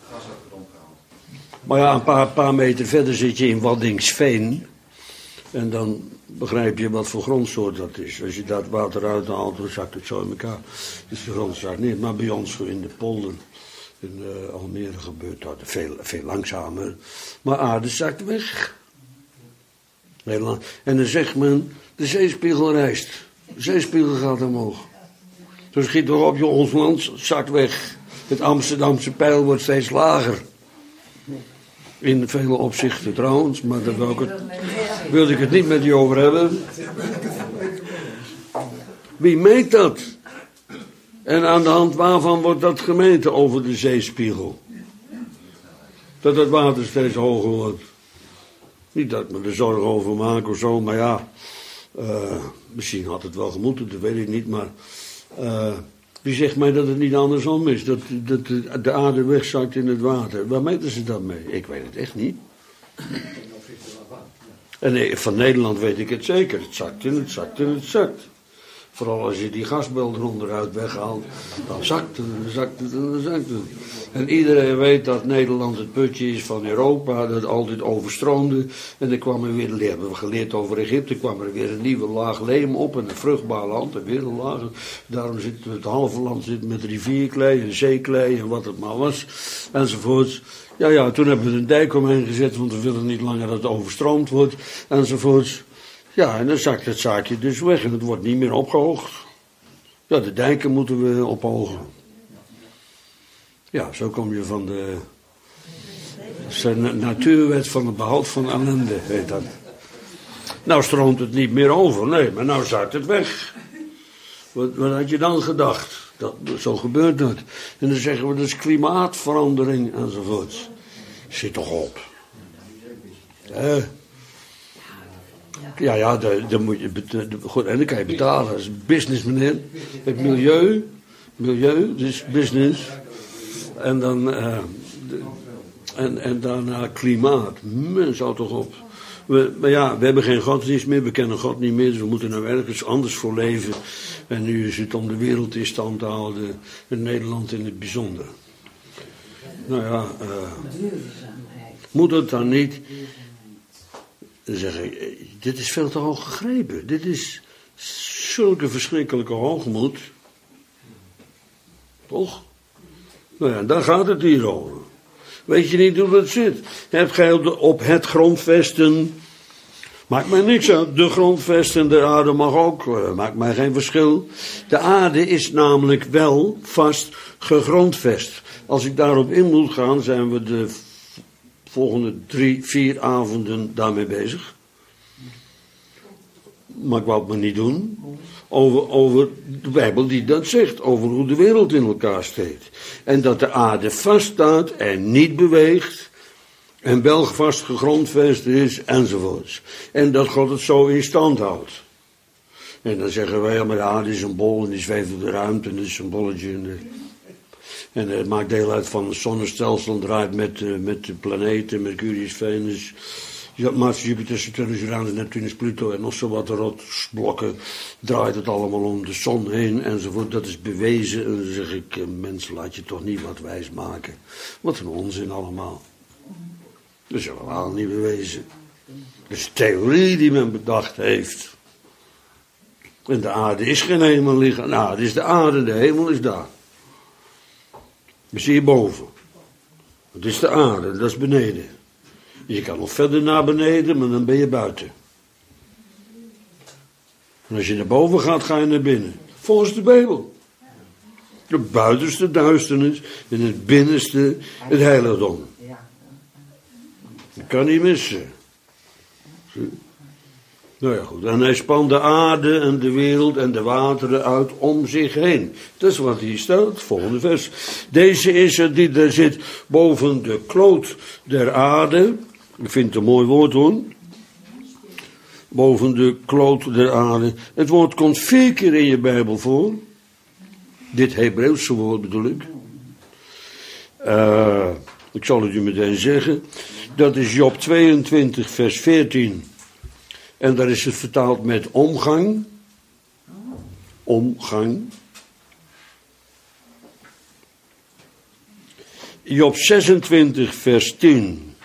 Maar ja, een paar meter verder zit je in Waddingsveen. En dan begrijp je wat voor grondsoort dat is. Als je dat water uithaalt, dan zakt het zo in elkaar. Dus de grond zakt niet. Maar bij ons in de polder, in Almere gebeurt dat veel langzamer. Maar aarde zakt weg. En dan zegt men, de zeespiegel rijst. De zeespiegel gaat omhoog. Dus schiet toch op, ons land zakt weg. Het Amsterdamse peil wordt steeds lager. In vele opzichten trouwens, maar daar wilde ik het niet met je over hebben. Wie meet dat? En aan de hand waarvan wordt dat gemeten over de zeespiegel? Dat het water steeds hoger wordt. Niet dat ik me er zorgen over maak of zo, maar ja, misschien had het wel gemoeten, dat weet ik niet, maar wie zegt mij dat het niet andersom is, dat de aarde wegzakt in het water? Waar meten ze dat mee? Ik weet het echt niet. En van Nederland weet ik het zeker, het zakt en het zakt en het zakt. Vooral als je die gasbel eronderuit weghaalt, dan zakt het en dan zakt het en dan zakt het. En iedereen weet dat Nederland het putje is van Europa, dat altijd overstroomde. En dan kwam er weer, hebben we geleerd over Egypte, kwam er weer een nieuwe laag leem op en een vruchtbaar land en weer een laag. Daarom zit het halve land met rivierklei en zeeklei en wat het maar was, enzovoorts. Ja, toen hebben we een dijk omheen gezet, want we willen niet langer dat het overstroomd wordt, enzovoorts. Ja, en dan zakt het zaakje dus weg en het wordt niet meer opgehoogd. Ja, de dijken moeten we ophogen. Ja, zo kom je van de natuurwet van het behoud van ellende, heet dat. Nou stroomt het niet meer over, nee, maar nou zakt het weg. Wat had je dan gedacht? Zo gebeurt dat. En dan zeggen we, dat is klimaatverandering enzovoorts. Zit toch op. Ja, dan moet je goed, en dan kan je betalen. Dat is business, meneer. Het milieu, dus business. En dan en daarna klimaat. Mensen, houd toch op. Maar ja, we hebben geen godsdienst meer, we kennen God niet meer, dus we moeten nou ergens anders voor leven. En nu is het om de wereld in stand te houden, in Nederland in het bijzonder. Nou ja, moet het dan niet? Dan zeg ik, dit is veel te hoog gegrepen. Dit is zulke verschrikkelijke hoogmoed. Toch? Nou ja, daar gaat het hier over. Weet je niet hoe dat zit? Heb gij op het grondvesten. Maakt mij niks uit. De grondvesten, de aarde mag ook. Maakt mij geen verschil. De aarde is namelijk wel vast gegrondvest. Als ik daarop in moet gaan, zijn we de volgende 3-4 avonden daarmee bezig. Maar ik wou het maar niet doen. Over de Bijbel die dat zegt. Over hoe de wereld in elkaar steekt. En dat de aarde vaststaat en niet beweegt. En wel vast gegrondvest is enzovoorts. En dat God het zo in stand houdt. En dan zeggen wij, ja, maar de aarde is een bol en die zweeft door de ruimte en dat is een bolletje. En het maakt deel uit van het zonnestelsel, draait met de planeten, Mercurius, Venus, Mars, Jupiter, Saturnus, Uranus, Neptunus, Pluto en nog zo wat rotsblokken. Draait het allemaal om de zon heen enzovoort. Dat is bewezen. En dan zeg ik, mensen, laat je toch niet wat wijs maken. Wat een onzin allemaal. Dat is helemaal niet bewezen. Dat is theorie die men bedacht heeft. En de aarde is geen hemel liggen. De aarde is de aarde, de hemel is daar. We zien hierboven. Dat is de aarde, dat is beneden. Je kan nog verder naar beneden, maar dan ben je buiten. En als je naar boven gaat, ga je naar binnen. Volgens de Bijbel. De buitenste duisternis en het binnenste het heiligdom. Dat kan niet missen. Nou ja, goed. En hij spant de aarde en de wereld en de wateren uit om zich heen. Dat is wat hier staat, volgende vers. Deze is het die er zit boven de kloot der aarde. Ik vind het een mooi woord hoor. Boven de kloot der aarde. Het woord komt 4 keer in je Bijbel voor. Dit Hebreeuwse woord bedoel ik. Ik zal het u meteen zeggen. Dat is Job 22 vers 14. En daar is het vertaald met omgang. Omgang. Job 26 vers 10.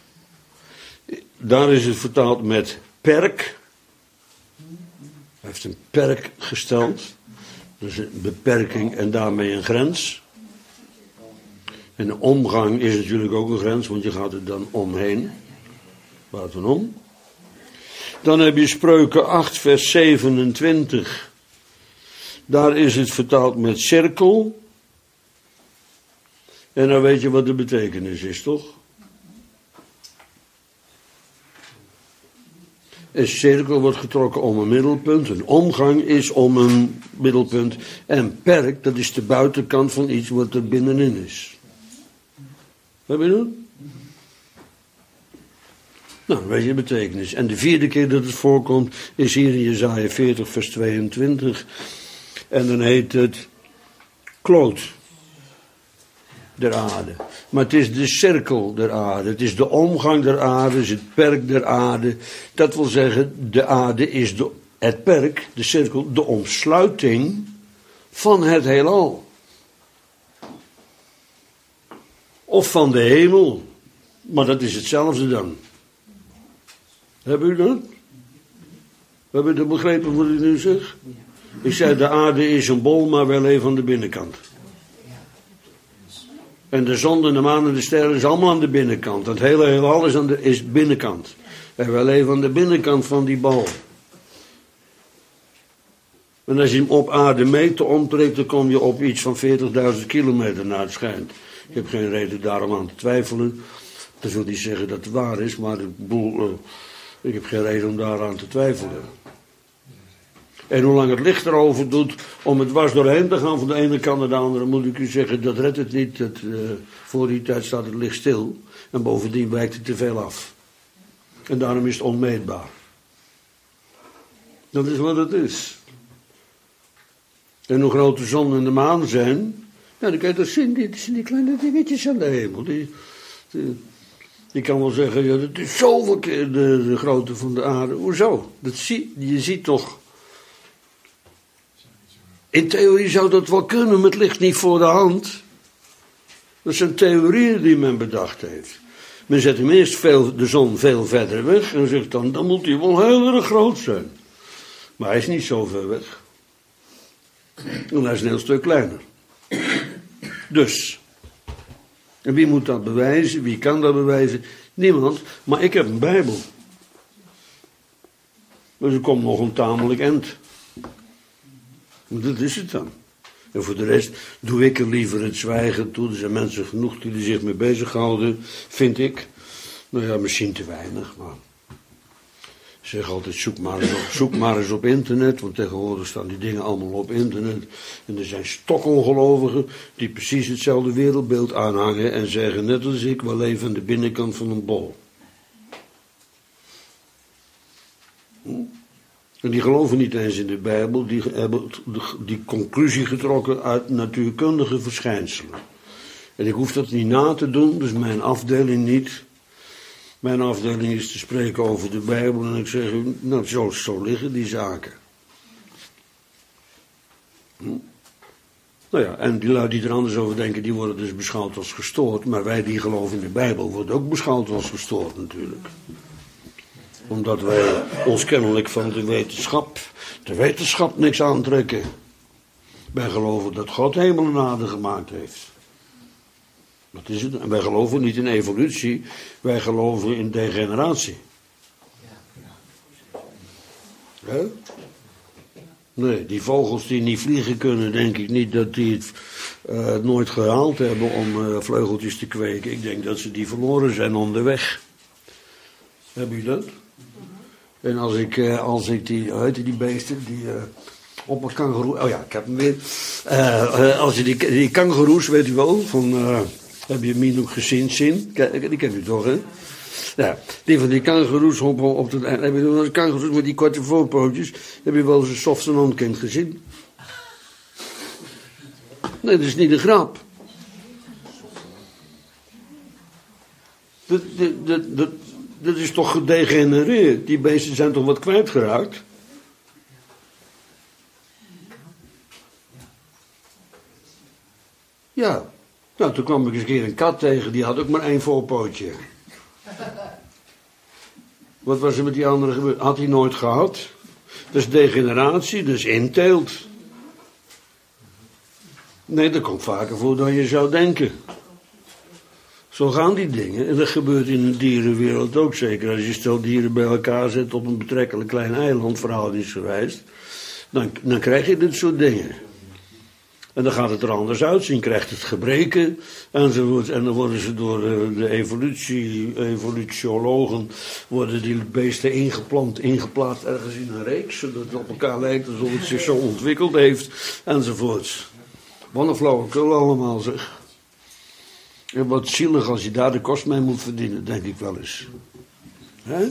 Daar is het vertaald met perk. Hij heeft een perk gesteld. Dus een beperking en daarmee een grens. En de omgang is natuurlijk ook een grens, want je gaat er dan omheen. Buitenom. Dan heb je Spreuken 8 vers 27. Daar is het vertaald met cirkel. En dan weet je wat de betekenis is, toch? Een cirkel wordt getrokken om een middelpunt. Een omgang is om een middelpunt. En perk, dat is de buitenkant van iets wat er binnenin is. Wat heb je dat? Nou, dan weet je de betekenis. En de 4e keer dat het voorkomt is hier in Jesaja 40 vers 22. En dan heet het kloot der aarde. Maar het is de cirkel der aarde. Het is de omgang der aarde. Het is het perk der aarde. Dat wil zeggen, de aarde is het perk, de cirkel, de omsluiting van het heelal. Of van de hemel. Maar dat is hetzelfde dan. Hebben u dat? Hebben u dat begrepen wat ik nu zeg? Ik zei, de aarde is een bol, maar wel even aan de binnenkant. En de zon en de maan en de sterren is allemaal aan de binnenkant. Het hele heelal is binnenkant. En wel even aan de binnenkant van die bal. En als je hem op aarde meet, omtrekt, dan kom je op iets van 40.000 kilometer naar het schijnt. Ik heb geen reden daarom aan te twijfelen. Dat wil niet zeggen dat het waar is, maar ik heb geen reden om daaraan te twijfelen. En hoe lang het licht erover doet om het dwars doorheen te gaan van de ene kant naar de andere, moet ik u zeggen, dat redt het niet. Voor die tijd staat het licht stil. En bovendien wijkt het te veel af. En daarom is het onmeetbaar. Dat is wat het is. En hoe groot de zon en de maan zijn, ja, dan kan je dat zien. Dit zijn die kleine dingetjes aan de hemel. Je kan wel zeggen, ja, dat is zoveel keer de grootte van de aarde. Hoezo? Je ziet toch. In theorie zou dat wel kunnen, maar het ligt niet voor de hand. Dat zijn theorieën die men bedacht heeft. Men zet hem eerst de zon veel verder weg en zegt dan moet hij wel heel erg groot zijn. Maar hij is niet zo ver weg. En hij is een heel stuk kleiner. Dus. En wie moet dat bewijzen? Wie kan dat bewijzen? Niemand. Maar ik heb een Bijbel. Dus ik kom nog een tamelijk eind. Dat is het dan. En voor de rest doe ik er liever het zwijgen toe. Er zijn mensen genoeg die er zich mee bezighouden, vind ik. Nou ja, misschien te weinig, maar. Ik zeg altijd, zoek maar eens op internet, want tegenwoordig staan die dingen allemaal op internet. En er zijn stokongelovigen die precies hetzelfde wereldbeeld aanhangen en zeggen, net als ik, we leven aan de binnenkant van een bol. En die geloven niet eens in de Bijbel, die hebben die conclusie getrokken uit natuurkundige verschijnselen. En ik hoef dat niet na te doen, dus mijn afdeling niet. Mijn afdeling is te spreken over de Bijbel en ik zeg, nou zo liggen die zaken. Nou ja, en die lui die er anders over denken, die worden dus beschouwd als gestoord. Maar wij die geloven in de Bijbel worden ook beschouwd als gestoord natuurlijk. Omdat wij ons kennelijk van de wetenschap niks aantrekken. Wij geloven dat God hemel en aarde gemaakt heeft. Dat is het. En wij geloven niet in evolutie, wij geloven in degeneratie. He? Nee, die vogels die niet vliegen kunnen, denk ik niet dat die het nooit gehaald hebben om vleugeltjes te kweken. Ik denk dat ze die verloren zijn onderweg. Hebben jullie dat? En als ik die, hoe heet die beesten, die op een kangoeroe, oh ja, ik heb hem weer. Als je die kangoeroes, weet u wel, heb je hem ook gezien, die kent u toch, hè? Ja, die van die kangoeroes op het eind. Heb je wel eens kangoeroes met die korte voorpootjes? Heb je wel eens een soft en onkind gezien? Nee, dat is niet een grap. Dat is toch gedegenereerd? Die beesten zijn toch wat kwijtgeraakt? Ja. Nou, toen kwam ik eens een keer een kat tegen, die had ook maar 1 voorpootje. Wat was er met die andere gebeurd? Had hij nooit gehad? Dat is degeneratie, dat is inteelt. Nee, dat komt vaker voor dan je zou denken. Zo gaan die dingen. En dat gebeurt in de dierenwereld ook zeker. Als je stel dieren bij elkaar zet op een betrekkelijk klein eiland, verhoudingsgewijs, dan krijg je dit soort dingen. En dan gaat het er anders uitzien, krijgt het gebreken enzovoort. En dan worden ze door de evolutiologen, worden die beesten ingeplaatst ergens in een reeks, zodat het op elkaar lijkt alsof het zich zo ontwikkeld heeft, enzovoort. Wat een flauwekul allemaal, zeg. En wat zielig als je daar de kost mee moet verdienen, denk ik wel eens. Hè?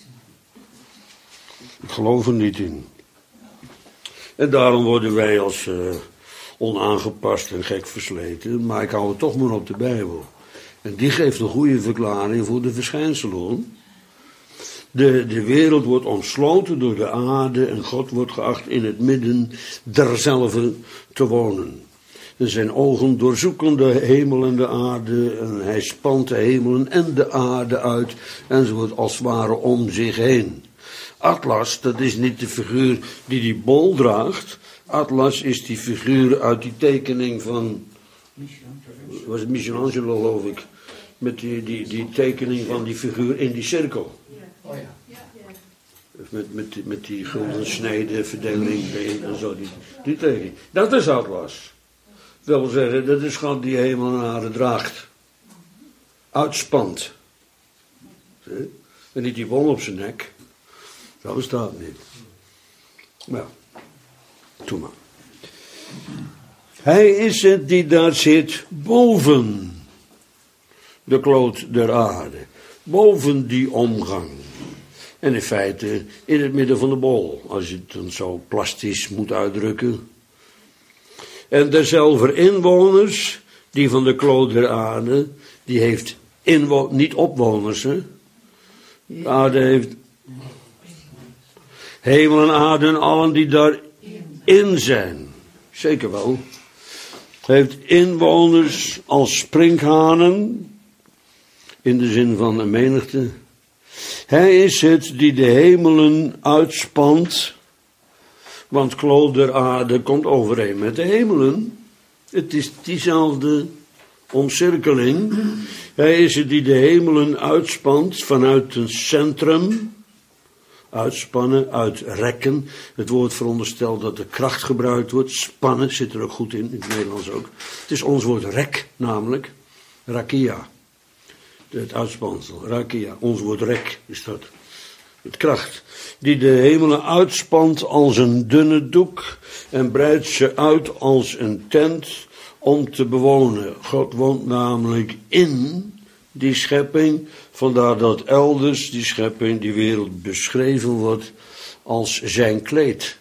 Ik geloof er niet in. En daarom worden wij als onaangepast en gek versleten, maar ik hou het toch maar op de Bijbel. En die geeft een goede verklaring voor de verschijnselen. De wereld wordt omsloten door de aarde en God wordt geacht in het midden derzelve te wonen. En zijn ogen doorzoeken de hemel en de aarde en hij spant de hemelen en de aarde uit enzovoort als het ware om zich heen. Atlas, dat is niet de figuur die bol draagt. Atlas is die figuur uit die tekening van, was het Michelangelo geloof ik, met die tekening van die figuur in die cirkel. Oh ja. Met die gulden snede verdeling en zo, die tekening. Dat is Atlas. Dat wil zeggen, dat is God die hemel en aarde draagt. Uitspant. Zie? En niet die bol op zijn nek. Dat bestaat niet. Nou. toe maar. Hij is het die daar zit boven de kloot der aarde. Boven die omgang. En in feite in het midden van de bol, als je het dan zo plastisch moet uitdrukken. En derzelfde inwoners, die van de kloot der aarde, die heeft niet opwoners, hè. De aarde heeft hemel en aarde en allen die daarin zijn. Zeker wel. Heeft inwoners als sprinkhanen, in de zin van een menigte. Hij is het die de hemelen uitspant, want kloot der aarde komt overeen met de hemelen. Het is diezelfde omcirkeling. Hij is het die de hemelen uitspant vanuit een centrum. Uitspannen, uitrekken. Het woord veronderstelt dat er kracht gebruikt wordt. Spannen zit er ook goed in het Nederlands ook. Het is ons woord rek, namelijk. Rakia. Het uitspansel, rakia. Ons woord rek is dat. Het kracht. Die de hemelen uitspant als een dunne doek. En breidt ze uit als een tent om te bewonen. God woont namelijk in die schepping. Vandaar dat elders die schepping, die wereld beschreven wordt als zijn kleed.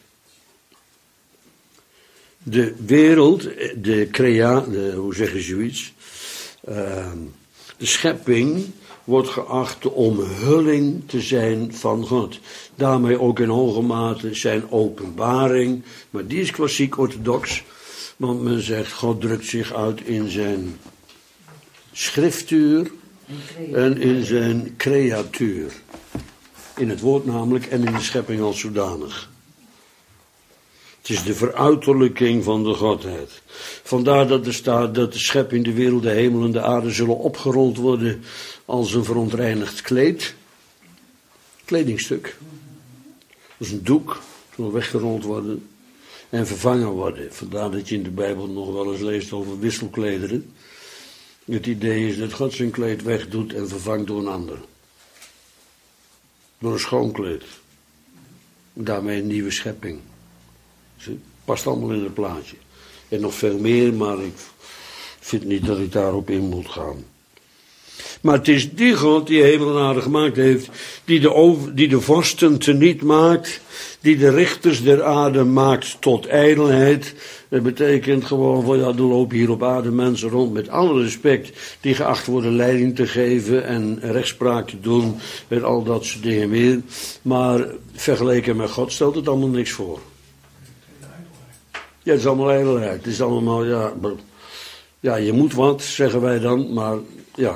De wereld, hoe zeg je zoiets? De schepping wordt geacht de omhulling te zijn van God. Daarmee ook in hoge mate zijn openbaring. Maar die is klassiek orthodox. Want men zegt, God drukt zich uit in zijn schriftuur en in zijn creatuur. In het woord namelijk en in de schepping als zodanig. Het is de veruiterlijking van de Godheid. Vandaar dat er staat dat de schepping, de wereld, de hemel en de aarde zullen opgerold worden als een verontreinigd kleed. Kledingstuk. Als een doek, zullen weggerold worden en vervangen worden. Vandaar dat je in de Bijbel nog wel eens leest over wisselklederen. Het idee is dat God zijn kleed wegdoet en vervangt door een ander. Door een schoon kleed. Daarmee een nieuwe schepping. Het past allemaal in het plaatje. En nog veel meer, maar ik vind niet dat ik daarop in moet gaan. Maar het is die God die hemel en aarde gemaakt heeft, die de vorsten teniet maakt, die de richters der aarde maakt tot ijdelheid. Dat betekent gewoon van, ja, er lopen hier op aarde mensen rond met alle respect, die geacht worden leiding te geven en rechtspraak te doen en al dat soort dingen meer. Maar vergeleken met God stelt het allemaal niks voor. Ja, het is allemaal ijdelheid. Het is allemaal, ja, je moet wat, zeggen wij dan, maar ja.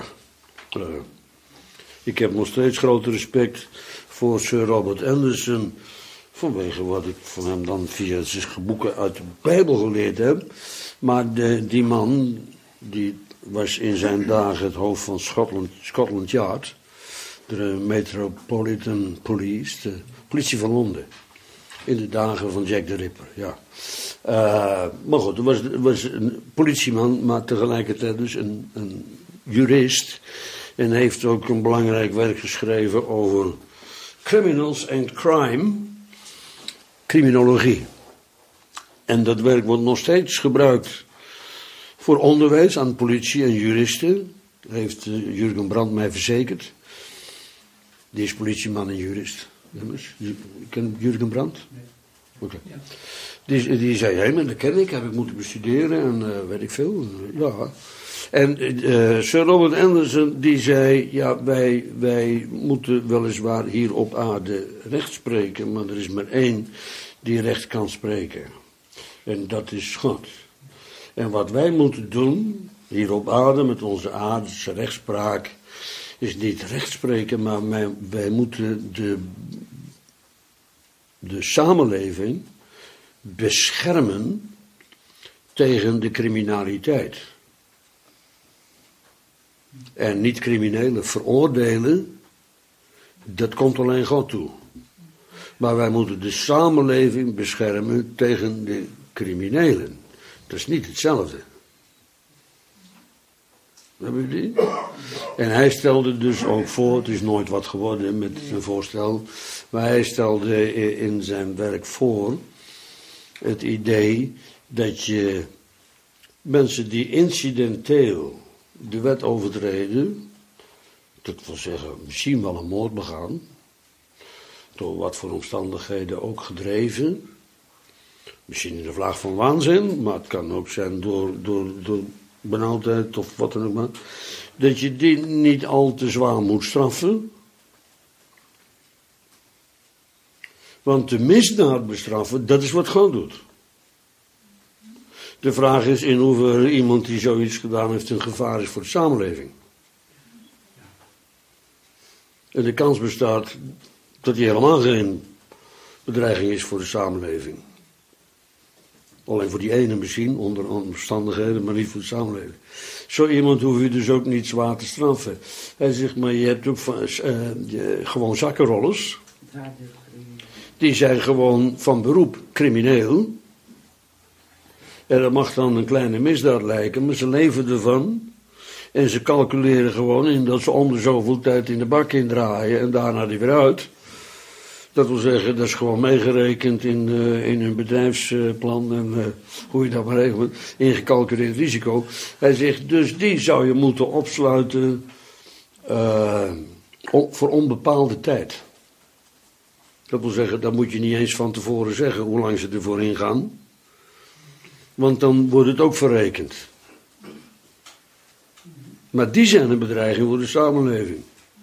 Ik heb nog steeds grote respect voor Sir Robert Anderson, vanwege wat ik van hem dan via zijn boeken uit de Bijbel geleerd heb. Maar die man, die was in zijn dagen het hoofd van Scotland Yard, de Metropolitan Police, de politie van Londen. In de dagen van Jack the Ripper, ja. Maar goed, er was een politieman, maar tegelijkertijd dus een jurist. En heeft ook een belangrijk werk geschreven over criminals and crime, criminologie. En dat werk wordt nog steeds gebruikt voor onderwijs aan politie en juristen. Heeft Jurgen Brandt mij verzekerd. Die is politieman en jurist. Je kent Jurgen Brandt? Nee. Oké. Ja. Die zei, hé, dat ken ik, heb ik moeten bestuderen en weet ik veel. Ja. En Sir Robert Anderson die zei, ja, wij moeten weliswaar hier op aarde recht spreken, maar er is maar één die recht kan spreken. En dat is God. En wat wij moeten doen, hier op aarde met onze aardse rechtspraak, is niet recht spreken, maar wij moeten de samenleving beschermen tegen de criminaliteit. En niet criminelen veroordelen, dat komt alleen God toe. Maar wij moeten de samenleving beschermen tegen de criminelen. Dat is niet hetzelfde. Hebben jullie die? En hij stelde dus ook voor, het is nooit wat geworden met zijn voorstel, maar hij stelde in zijn werk voor het idee dat je mensen die incidenteel de wet overtreden, dat wil zeggen misschien wel een moord begaan, door wat voor omstandigheden ook gedreven, misschien in de vlaag van waanzin, maar het kan ook zijn door benauwdheid of wat dan ook maar, dat je die niet al te zwaar moet straffen. Want de misdaad bestraffen, dat is wat God doet. De vraag is in hoeverre iemand die zoiets gedaan heeft een gevaar is voor de samenleving. En de kans bestaat dat hij helemaal geen bedreiging is voor de samenleving. Alleen voor die ene misschien, onder omstandigheden, maar niet voor de samenleving. Zo iemand hoef je dus ook niet zwaar te straffen. Hij zegt, maar je hebt ook gewoon zakkenrollers. Die zijn gewoon van beroep crimineel. En dat mag dan een kleine misdaad lijken, maar ze leven ervan. En ze calculeren gewoon in dat ze om de zoveel tijd in de bak indraaien en daarna die weer uit. Dat wil zeggen, dat is gewoon meegerekend in hun bedrijfsplan en hoe je dat maar regelt, ingecalculeerd risico. Hij zegt, dus die zou je moeten opsluiten voor onbepaalde tijd. Dat wil zeggen, dat moet je niet eens van tevoren zeggen hoe lang ze ervoor ingaan. Want dan wordt het ook verrekend. Maar die zijn een bedreiging voor de samenleving.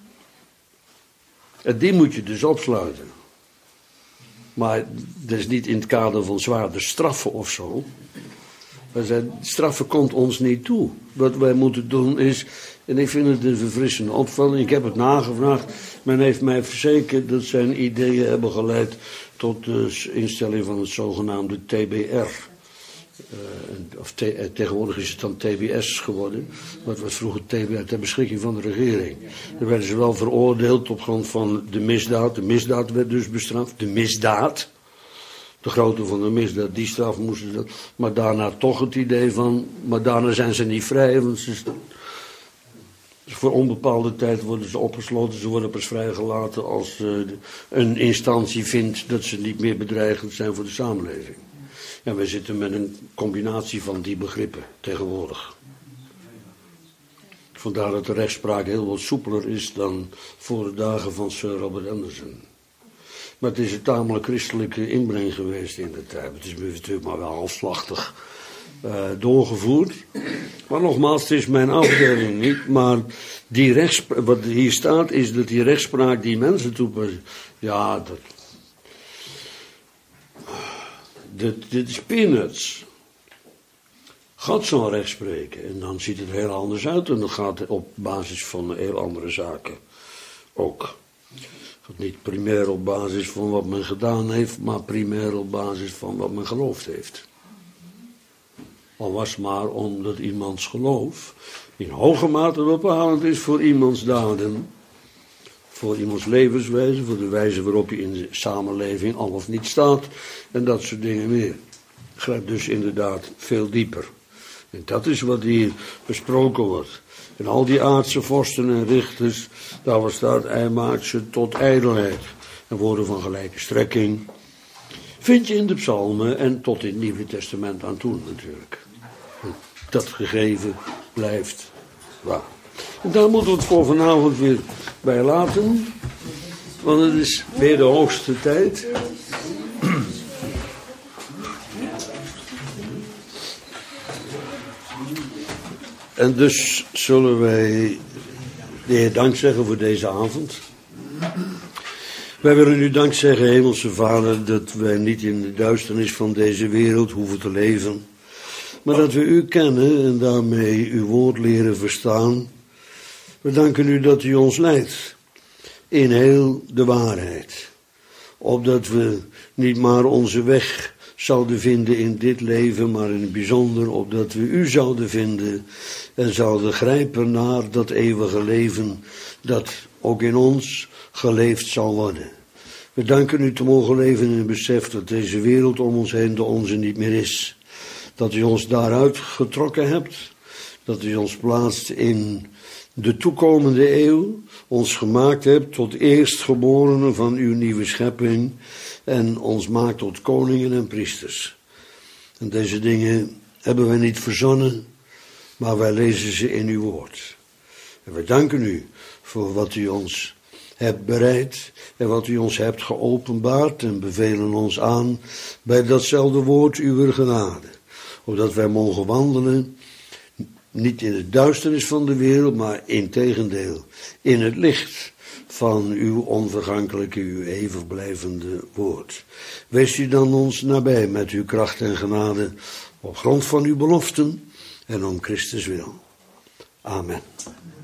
En die moet je dus opsluiten. Maar dat is niet in het kader van zwaarder straffen of zo. Straffen komt ons niet toe. Wat wij moeten doen is, en ik vind het een verfrissende opvatting, ik heb het nagevraagd, men heeft mij verzekerd dat zijn ideeën hebben geleid tot de instelling van het zogenaamde TBR. Tegenwoordig is het dan TBS geworden, wat was vroeger TBR, ter beschikking van de regering. Daar werden ze wel veroordeeld op grond van de misdaad. De misdaad werd dus bestraft, de misdaad. De grootte van de misdaad, die straf moesten ze. Maar daarna toch het idee van, maar daarna zijn ze niet vrij, want voor onbepaalde tijd worden ze opgesloten. Ze worden pas vrijgelaten als een instantie vindt dat ze niet meer bedreigend zijn voor de samenleving. En wij zitten met een combinatie van die begrippen tegenwoordig. Vandaar dat de rechtspraak heel wat soepeler is dan voor de dagen van Sir Robert Anderson. Maar het is een tamelijk christelijke inbreng geweest in de tijd. Het is natuurlijk maar wel halfslachtig doorgevoerd. Maar nogmaals, het is mijn afdeling niet. Maar wat hier staat is dat die rechtspraak die mensen toepassen. Ja, dit is peanuts. God zal recht spreken. En dan ziet het er heel anders uit. En dat gaat op basis van heel andere zaken ook. Het gaat niet primair op basis van wat men gedaan heeft, maar primair op basis van wat men geloofd heeft. Al was maar omdat iemands geloof in hoge mate bepalend is voor iemands daden, voor iemands levenswijze, voor de wijze waarop je in de samenleving al of niet staat en dat soort dingen meer. Grijpt dus inderdaad veel dieper. En dat is wat hier besproken wordt. En al die aardse vorsten en richters, daar staat, hij maakt ze tot ijdelheid. En woorden van gelijke strekking vind je in de psalmen en tot in het Nieuwe Testament aan toe natuurlijk. Dat gegeven blijft waar. En daar moeten we het voor vanavond weer bij laten. Want het is weer de hoogste tijd. En dus zullen wij de Heer dank zeggen voor deze avond. Wij willen u dank zeggen, Hemelse Vader, dat wij niet in de duisternis van deze wereld hoeven te leven. Maar dat we u kennen en daarmee uw woord leren verstaan. We danken u dat u ons leidt in heel de waarheid. Opdat we niet maar onze weg zouden vinden in dit leven, maar in het bijzonder opdat we u zouden vinden en zouden grijpen naar dat eeuwige leven dat ook in ons geleefd zal worden. We danken u te mogen leven in het besef dat deze wereld om ons heen de onze niet meer is. Dat u ons daaruit getrokken hebt, dat u ons plaatst in de toekomende eeuw, ons gemaakt hebt tot eerstgeborenen van uw nieuwe schepping en ons maakt tot koningen en priesters. En deze dingen hebben wij niet verzonnen, maar wij lezen ze in uw woord. En we danken u voor wat u ons hebt bereid en wat u ons hebt geopenbaard en bevelen ons aan bij datzelfde woord uw genade. Opdat wij mogen wandelen, niet in de duisternis van de wereld, maar integendeel in het licht van uw onvergankelijke, uw eeuwig blijvende woord. Wees u dan ons nabij met uw kracht en genade op grond van uw beloften en om Christus wil. Amen.